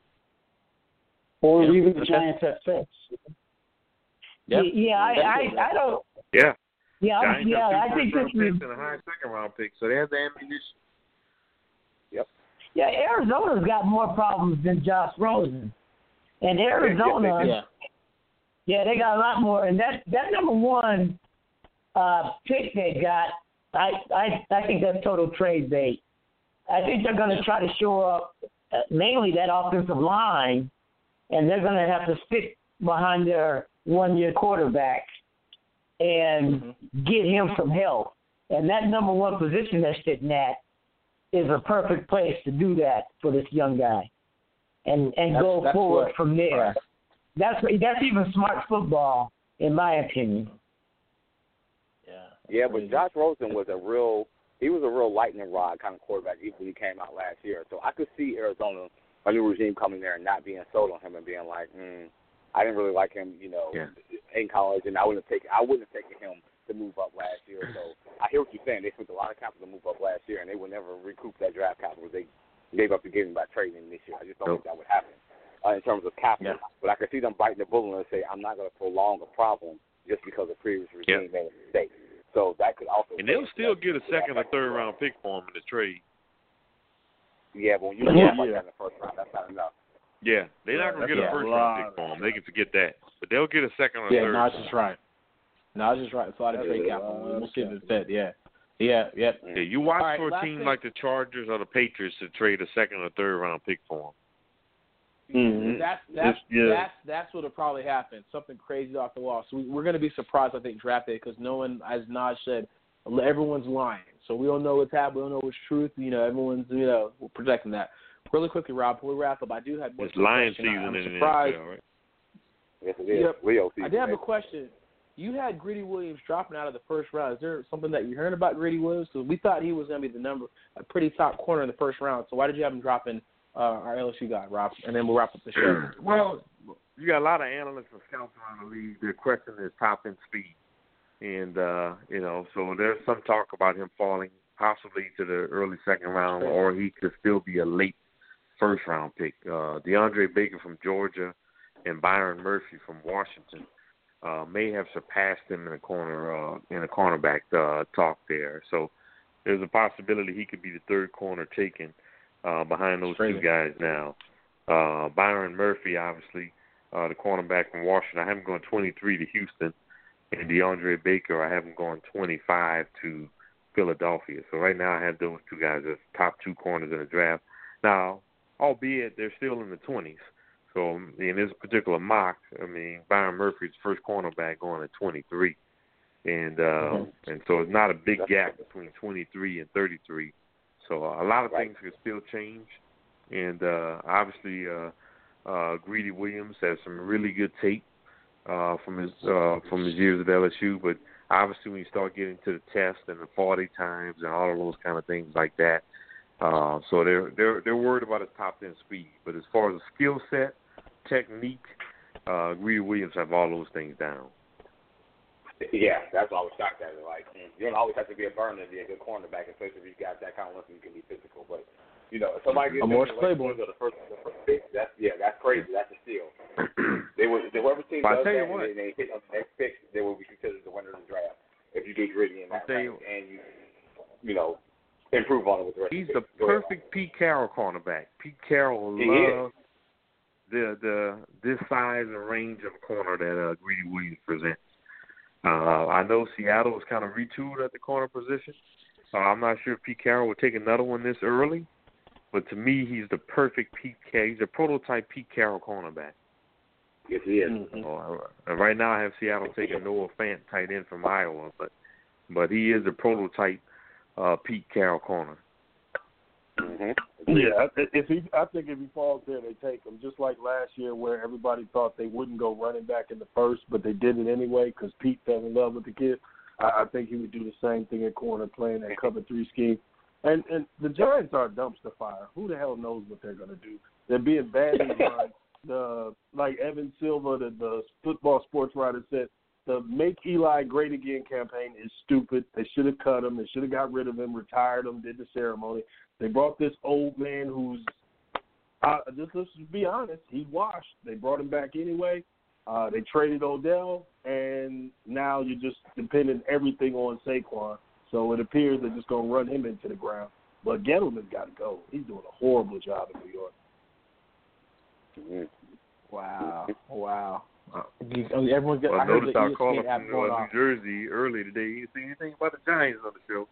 Or Yeah. even the Okay. Giants at six? Yep. Yeah, I, I, I don't. Yeah. Yeah, I- Giants yeah, have two I think first-round this is. picks and a high second-round pick, so they have the ammunition. Yep. Yeah, Arizona's got more problems than Josh Rosen, and Arizona. Yeah. Yeah, they got a lot more, and that that number one uh, pick they got, I I I think that's total trade bait. I think they're going to try to show up uh, mainly that offensive line, and they're going to have to stick behind their one-year quarterback and Mm-hmm. get him some help. And that number one position they're sitting at is a perfect place to do that for this young guy, and and That's- go that's forward what- from there. right. That's that's even smart football, in my opinion. Yeah. Yeah, but Josh Rosen was a real he was a real lightning rod kind of quarterback even when he came out last year. So I could see Arizona, a new regime coming there and not being sold on him and being like, mm, I didn't really like him, you know, Yeah. in college, and I wouldn't have taken I wouldn't have taken him to move up last year. So I hear what you're saying. They spent a lot of capital to move up last year, and they would never recoup that draft capital they gave up to get him by trading him this year. I just don't Nope. think that would happen. uh, in terms of capital. Yeah. But I can see them biting the bullet and say, I'm not going to prolong a problem just because the previous regime Yeah. made a mistake. So that could also. And they'll still get a second or third round pick for him in the trade. Yeah, but when you Yeah. yeah. like that in the first round, that's not enough. Yeah, they're not going to get Yeah. a first round pick for him. They can forget that. But they'll get a second or Yeah, third. Naj's right. Naj's right. It's a lot of trade capital. We'll see if it fit. Yeah. Yeah, yep. Yeah, you watch All right, for a last team thing. like the Chargers or the Patriots to trade a second or third round pick for him. Mm-hmm. That's that's yeah. that's that's what'll probably happen. Something crazy off the wall. So we, we're going to be surprised, I think, draft day because no one, as Naj said, everyone's lying. So we don't know what's happening. We don't know what's truth. You know, everyone's you know protecting that. Really quickly, Rob, before we wrap up, I do have one It's lion question. season I'm in the N surprised. F L, right? Yes, it is. Yep. Leo I did have a question. You had Greedy Williams dropping out of the first round. Is there something that you heard about Greedy Williams? Because we thought he was going to be the number, a pretty top corner in the first round. So why did you have him dropping uh, our L S U guy, Rob? And then we'll wrap up the show. Well, you got a lot of analysts and scouts around the league. Their question is top end speed. And, uh, you know, so there's some talk about him falling possibly to the early second round, or he could still be a late first round pick. Uh, DeAndre Baker from Georgia and Byron Murphy from Washington uh, may have surpassed him in a corner uh, in a cornerback uh, talk there. So there's a possibility he could be the third corner taken uh, behind those two guys now. Uh, Byron Murphy, obviously, uh, the cornerback from Washington. I have him going twenty-three to Houston, and DeAndre Baker, I have him going twenty-five to Philadelphia. So right now I have those two guys as top two corners in the draft. Now, albeit they're still in the twenties. So in this particular mock, I mean, Byron Murphy's first cornerback going at twenty-three. And uh, mm-hmm. and so it's not a big gap between twenty-three and thirty-three. So uh, a lot of right. things could still change. And uh, obviously uh, uh, Greedy Williams has some really good tape uh, from his uh, from his years at L S U. But obviously when you start getting to the test and the forty times and all of those kind of things like that, uh, so they're they're they're worried about his top end speed. But as far as the skill set, technique, uh, Greedy Williams have all those things down. Yeah, that's what I was shocked at. Like, you don't always have to be a burner to be a good cornerback, especially if you got that kind of length and you can be physical. But you know, if somebody gets Morris like, Claiborne. the first, the first pick, that's yeah, that's crazy. That's a steal. they would, whoever team but does that that and they, they hit on the next pick, they will be considered the winner of the draft if you get Gritty in that range and you, you know, improve on it with the rest. He's of the, the perfect Pete Carroll cornerback. Pete Carroll he loves the the this size and range of corner that uh, Greedy Williams presents. Uh, I know Seattle is kind of retooled at the corner position. Uh, I'm not sure if Pete Carroll would take another one this early, but to me, he's the perfect Pete Carroll. He's a prototype Pete Carroll cornerback. Yes, he is. Mm-hmm. Uh, right now, I have Seattle taking Noah Fant, tight end from Iowa, but but he is a prototype uh, Pete Carroll corner. Mm-hmm. Yeah, if he, I think if he falls there, they take him. Just like last year, where everybody thought they wouldn't go running back in the first, but they did it anyway because Pete fell in love with the kid. I, I think he would do the same thing at corner, playing that cover three scheme. And and the Giants are a dumpster fire. Who the hell knows what they're gonna do? They're being badly run. The like Evan Silva, the, the football sports writer said, the Make Eli Great Again campaign is stupid. They should have cut him. They should have got rid of him, retired him, did the ceremony. They brought this old man who's, uh, just let's just be honest, he's washed. They brought him back anyway. Uh, they traded Odell, and now you're just depending everything on Saquon. So it appears they're just going to run him into the ground. But Gettleman's got to go. He's doing a horrible job in New York. Mm-hmm. Wow. Wow. Uh, everyone's got, well, I heard notice the our E S P caller N app from going uh, off. New Jersey early today. You see anything about the Giants on the show?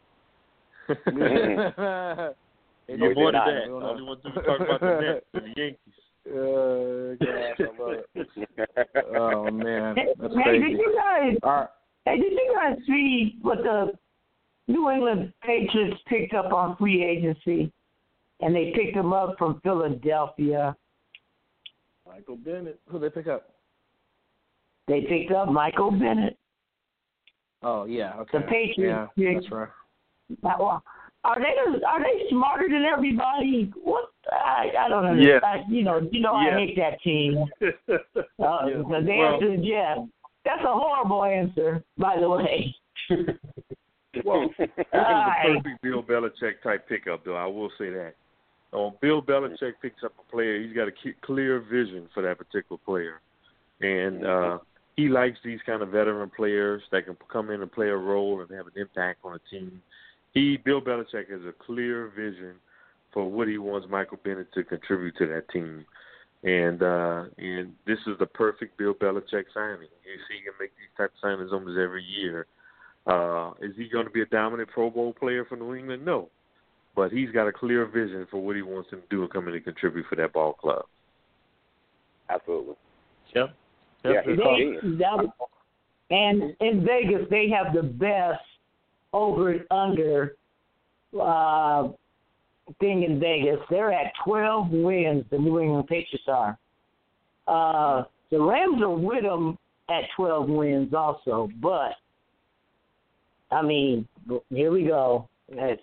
You avoided that. I only want to talk about the Nets and the Yankees. Uh, gosh, I love it. Oh man, that's hey, crazy. did you guys? All right. Hey, did you guys see what the New England Patriots picked up on free agency? And they picked him up from Philadelphia. Michael Bennett. Who they pick up? They picked up Michael Bennett. Oh yeah, okay. The Patriots. Yeah, that's right. Now, are they are they smarter than everybody? What I I don't understand. Yes. I, you know, you know yes. I hate that team. Uh, yes. The well, answer is yes. That's a horrible answer, by the way. Well, this is Right. a perfect Bill Belichick type pickup, though. I will say that. Oh, Bill Belichick picks up a player. He's got a clear vision for that particular player, and uh, he likes these kind of veteran players that can come in and play a role and have an impact on a team. He, Bill Belichick, has a clear vision for what he wants Michael Bennett to contribute to that team, and uh, and this is the perfect Bill Belichick signing. You see him make these type of signings almost every year. Uh, is he going to be a dominant Pro Bowl player for New England? No. But he's got a clear vision for what he wants him to do and come in and contribute for that ball club. Absolutely. Yep. Yeah, They, that, and in Vegas, they have the best over and under uh, thing in Vegas. They're at twelve wins, the New England Patriots are. Uh, the Rams are with them at twelve wins also. But, I mean, here we go. And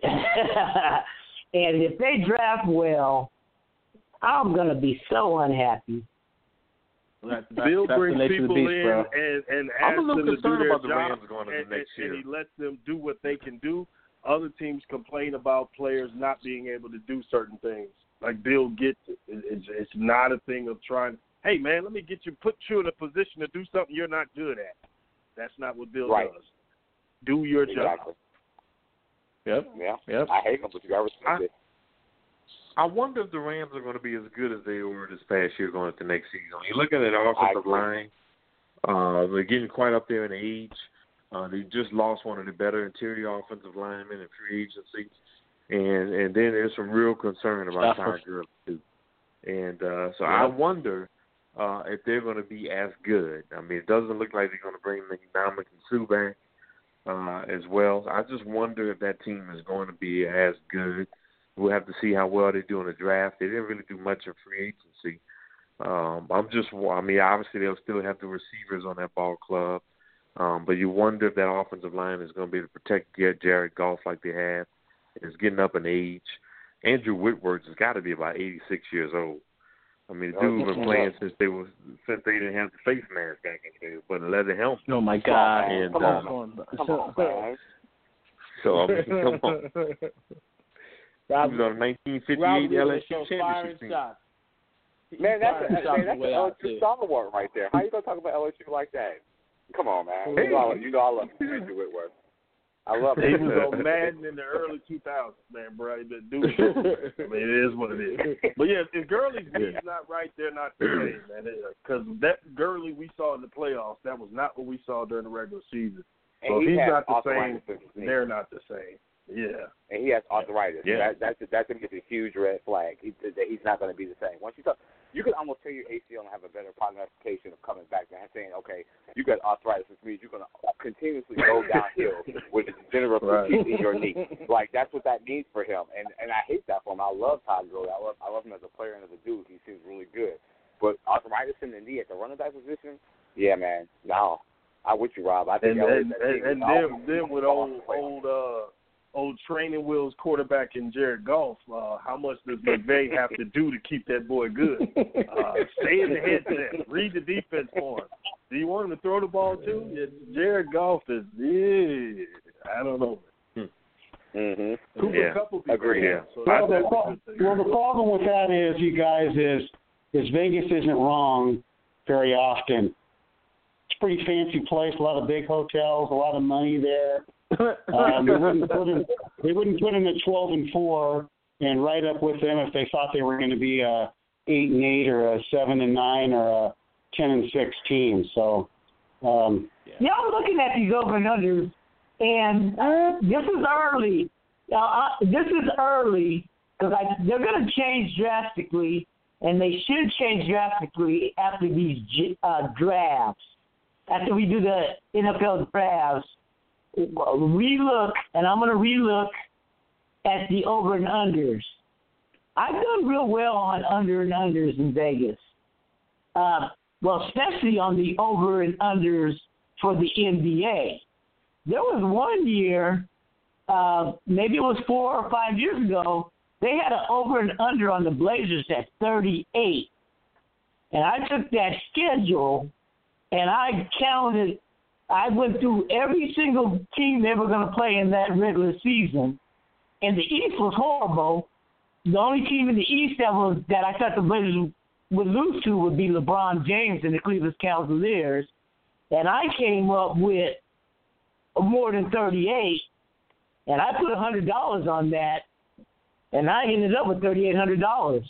if they draft well, I'm going to be so unhappy. That's, that's, Bill that's brings people beast, in bro. and, and asks them to do their about the job, Rams going and, the next and, year. and he lets them do what they can do. Other teams complain about players not being able to do certain things. Like Bill gets it. It's, it's not a thing of trying, hey, man, let me get you, put you in a position to do something you're not good at. That's not what Bill right. does. Do your exactly. job. Yep. Yeah. Yep. I hate them, but you got to respect it. I wonder if the Rams are going to be as good as they were this past year going into next season. You're looking at the offensive line. Uh, they're getting quite up there in age. Uh, they just lost one of the better interior offensive linemen in free agency. And and then there's some real concern about Todd Gurley, too. And uh, so yeah. I wonder uh, if they're going to be as good. I mean, it doesn't look like they're going to bring Ndamukong Suh back. Uh, as well. I just wonder if that team is going to be as good. We'll have to see how well they do in the draft. They didn't really do much in free agency. Um, I'm just, I mean, obviously they'll still have the receivers on that ball club, um, but you wonder if that offensive line is going to be able to protect Jared Goff like they have. It's getting up in age. Andrew Whitworth has got to be about eighty-six years old. I mean, the dude's been playing since they was since they didn't have the face mask back in the day, but a leather helmet. Oh my God! And, come uh, on, come on, man. So I mean, come on. Rob, he was on a nineteen fifty-eight L S U championship team. Man, that's a, man, that's an L S U stalwart right there. How you gonna talk about L S U like that? Come on, man. Hey. You, know, you know I love Andrew Whitworth. I love it. He was on Madden in the early two thousands, man, bro. The dude, I mean, it is what it is. But, yeah, if Gurley's knee's not right, they're not the same, man. Because that Gurley we saw in the playoffs, that was not what we saw during the regular season. And so he if he's not the same, they're not the same. Yeah. And he has arthritis. Yeah. That, that's, a, that's a huge red flag. He, that he's not going to be the same. Once you talk, you could almost tear your A C L and have a better prognostication of coming back and saying, okay, you got arthritis, which means you're going to continuously go downhill with a degenerative right. disease in your knee. Like, that's what that means for him. And and I hate that for him. I love Todd Gurley. I love, I love him as a player and as a dude. He seems really good. But arthritis in the knee at the running back position, yeah, man, no. I'm with you, Rob. I think and, and, and, and then, then with old, old, uh, old training wheels quarterback in Jared Goff, uh, how much does McVay have to do to keep that boy good? Uh, stay in the headset. Read the defense for him. Do you want him to throw the ball too? Yeah, Jared Goff is, yeah, I don't know. Mm-hmm. Cooper yeah. Kupp will be Agreed. great. So well, the, well, the problem with that is, you guys, is is Vegas isn't wrong very often. It's a pretty fancy place, a lot of big hotels, a lot of money there. um, they wouldn't put in, they wouldn't put in at twelve and four and right up with them if they thought they were going to be a eight and eight or a seven and nine or a ten and six team. So, um, yeah, I'm looking at these over and unders, and uh, this is early. Uh, uh, this is early because they're going to change drastically, and they should change drastically after these uh, drafts. After we do the N F L drafts. Relook, and I'm going to relook at the over and unders. I've done real well on under and unders in Vegas. Uh, well, especially on the over and unders for the N B A. There was one year, uh, maybe it was four or five years ago, they had an over and under on the Blazers at thirty-eight. And I took that schedule and I counted. I went through every single team they were going to play in that regular season, and the East was horrible, the only team in the East that was that I thought the Blazers would lose to would be LeBron James and the Cleveland Cavaliers, and I came up with more than thirty-eight, and I put a hundred dollars on that, and I ended up with thirty-eight hundred dollars.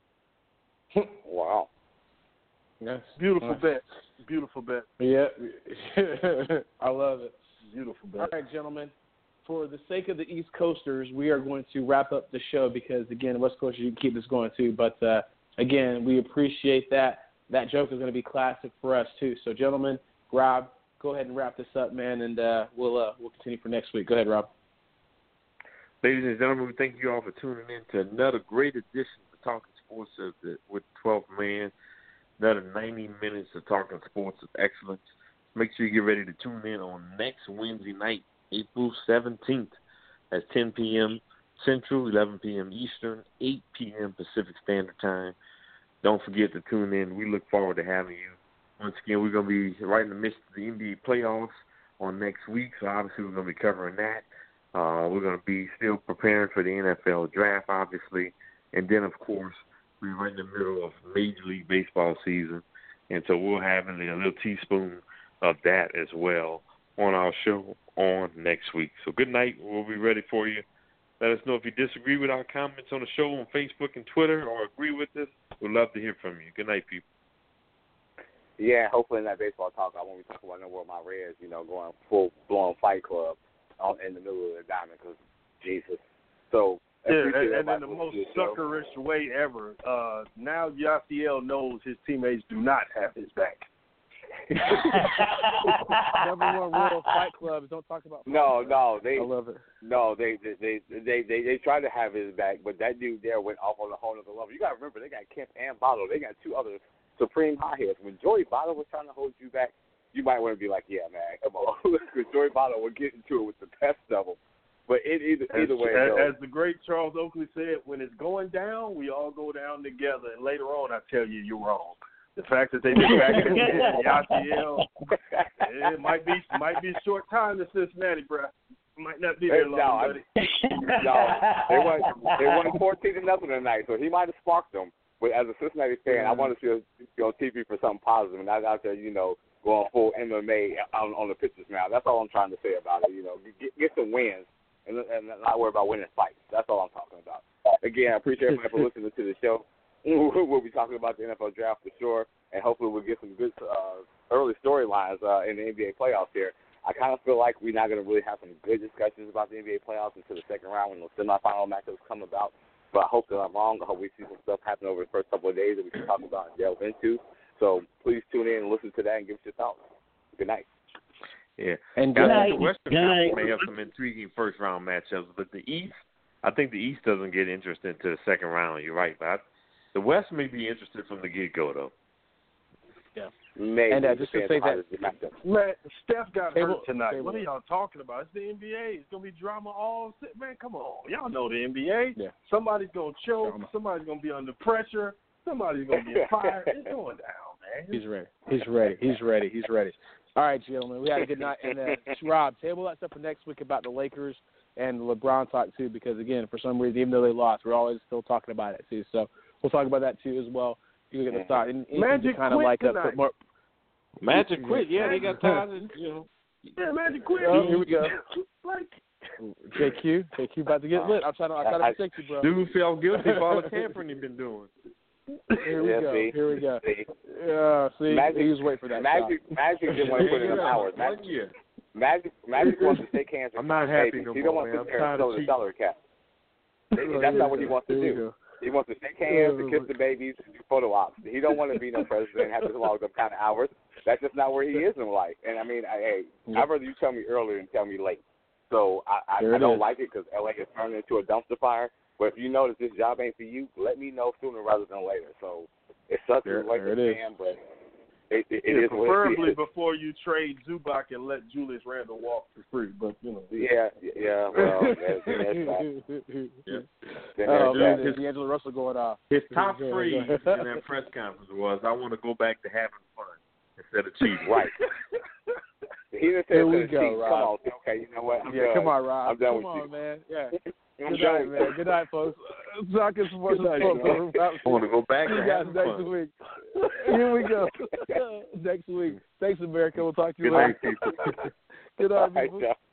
Wow. Yes. Beautiful bet. Beautiful bet. Yeah. I love it. Beautiful bet. All right, gentlemen. For the sake of the East Coasters, we are going to wrap up the show because, again, West Coasters, you can keep this going too. But, uh, again, we appreciate that. That joke is going to be classic for us too. So, gentlemen, Rob, go ahead and wrap this up, man, and uh, we'll uh, we'll continue for next week. Go ahead, Rob. Ladies and gentlemen, we thank you all for tuning in to another great edition of Talking Sports of the, with twelfth Man. Another ninety minutes of Talking Sports of excellence. Make sure you get ready to tune in on next Wednesday night, April seventeenth at ten p.m. Central, eleven p.m. Eastern, eight p.m. Pacific Standard Time. Don't forget to tune in. We look forward to having you. Once again, we're going to be right in the midst of the N B A playoffs on next week, so obviously we're going to be covering that. Uh, we're going to be still preparing for the N F L draft, obviously. And then, of course, we're right in the middle of Major League Baseball season. And so we'll have a little teaspoon of that as well on our show on next week. So good night. We'll be ready for you. Let us know if you disagree with our comments on the show on Facebook and Twitter or agree with us. We'd love to hear from you. Good night, people. Yeah, hopefully in that baseball talk, I won't be talking about no more of my Reds, you know, going full-blown Fight Club out in the middle of the diamond because, Jesus. So, yeah, and, and in the most suckerish way ever, uh, now Yasiel knows his teammates do not have his back. Number one rule of Fight Club is don't talk about Fight No, Club. no, they. I love it. No, they they, they they they they tried to have his back, but that dude there went off on a whole other level. You got to remember, they got Kemp and Bottle. They got two other supreme high-heads. When Joey Bottle was trying to hold you back, you might want to be like, yeah, man, come on. Because Joey Bottle would get into it with the best of them. But it, either, either way it as, goes. as the great Charles Oakley said, when it's going down, we all go down together. And later on, I tell you, you're wrong. The fact that they been back in the Yasiel, it might be might be a short time to Cincinnati, bro. Might not be there long, no, buddy. no, they won. They won fourteen to nothing tonight, so he might have sparked them. But as a Cincinnati fan, I want to see us on T V for something positive, and not out there, you know, going full M M A on, on the pitches now. That's all I'm trying to say about it. You know, get, get some wins and, and not worry about winning fights. That's all I'm talking about. Again, I appreciate everybody for listening to the show. We'll be talking about the N F L draft for sure, and hopefully we'll get some good uh, early storylines uh, in the N B A playoffs here. I kind of feel like we're not going to really have some good discussions about the N B A playoffs until the second round when the semifinal matchups come about. But I hope that I'm wrong. I hope we see some stuff happen over the first couple of days that we can talk about and delve into. So please tune in and listen to that and give us your thoughts. Good night. Yeah. And I good think night. the Western Good Conference night. may have some intriguing first round matchups, but the East, I think the East doesn't get interested into the second round. You're right, but I, the West may be interested from the get go though. Yeah. Maybe. And uh, just to say that, Man, Steph got They hurt will- tonight. they What are will. y'all talking about? It's the N B A. It's gonna be drama all. Man, come on. Y'all know the N B A. Yeah. Somebody's gonna choke. Drama. Somebody's gonna be under pressure. Somebody's gonna get fired. It's going down, man. He's ready. He's ready. He's ready. He's ready. All right, gentlemen. We had a good night. And uh, Rob, table that stuff for next week about the Lakers and the LeBron talk too, because again, for some reason, even though they lost, we're always still talking about it too. So we'll talk about that too as well. You get the start. And, and Magic kind of quit like uh, tonight. put more. Magic quit, yeah, they got tired of, you know. Yeah, Magic quit. Oh, here we go. Like, J Q, J Q about to get lit. I'm trying to, I'm trying to protect you, bro. Dude felt guilty for all the tampering he's been doing. Here we Yeah, go. see. Here we go. See. Yeah, see, Magic, he was waiting for that. Magic, shot. Magic didn't want to put in the hours. One Magic, year. Magic, Magic wants to shake hands. I'm not happy babies. no He don't more, want man. to I'm sit there and tired of throw the cheating. salary cap. That's not what he wants to Here we do. go. He wants to shake hands, to kiss the babies, and do photo ops. He don't want to be no president and have to log up kind of hours. That's just not where he is in life. And I mean, I, hey, I'd rather you tell me earlier than tell me late. So I, I, There I it don't is. like it because L A is turning into a dumpster fire. But if you notice this job ain't for you, let me know sooner rather than later. So it sucks There- as a Lakers there it is. fan, but it, it, it yeah, is what preferably it is. before you trade Zubac and let Julius Randle walk for free. But you know. Yeah, yeah. Well, that's, that's that. Yeah. Then Oh, there's man, that. D'Angelo Russell going off. His top Go ahead, phrase go in ahead. that press conference was, I want to go back to having fun instead of cheating. Right. He didn't say Here we it's go, cheap. Come Rob. on. Okay, you know what? I'm Yeah, done. come on, Rob. I'm done come with on, you. man. Yeah. I'm Good done night, with man. you. Good night, folks. Talking sports. Good night, I want to go back. See you guys next fun. week. Here we go. Next week. Thanks, America. We'll talk to you Good later. night, people. Good night, All right, people. y'all.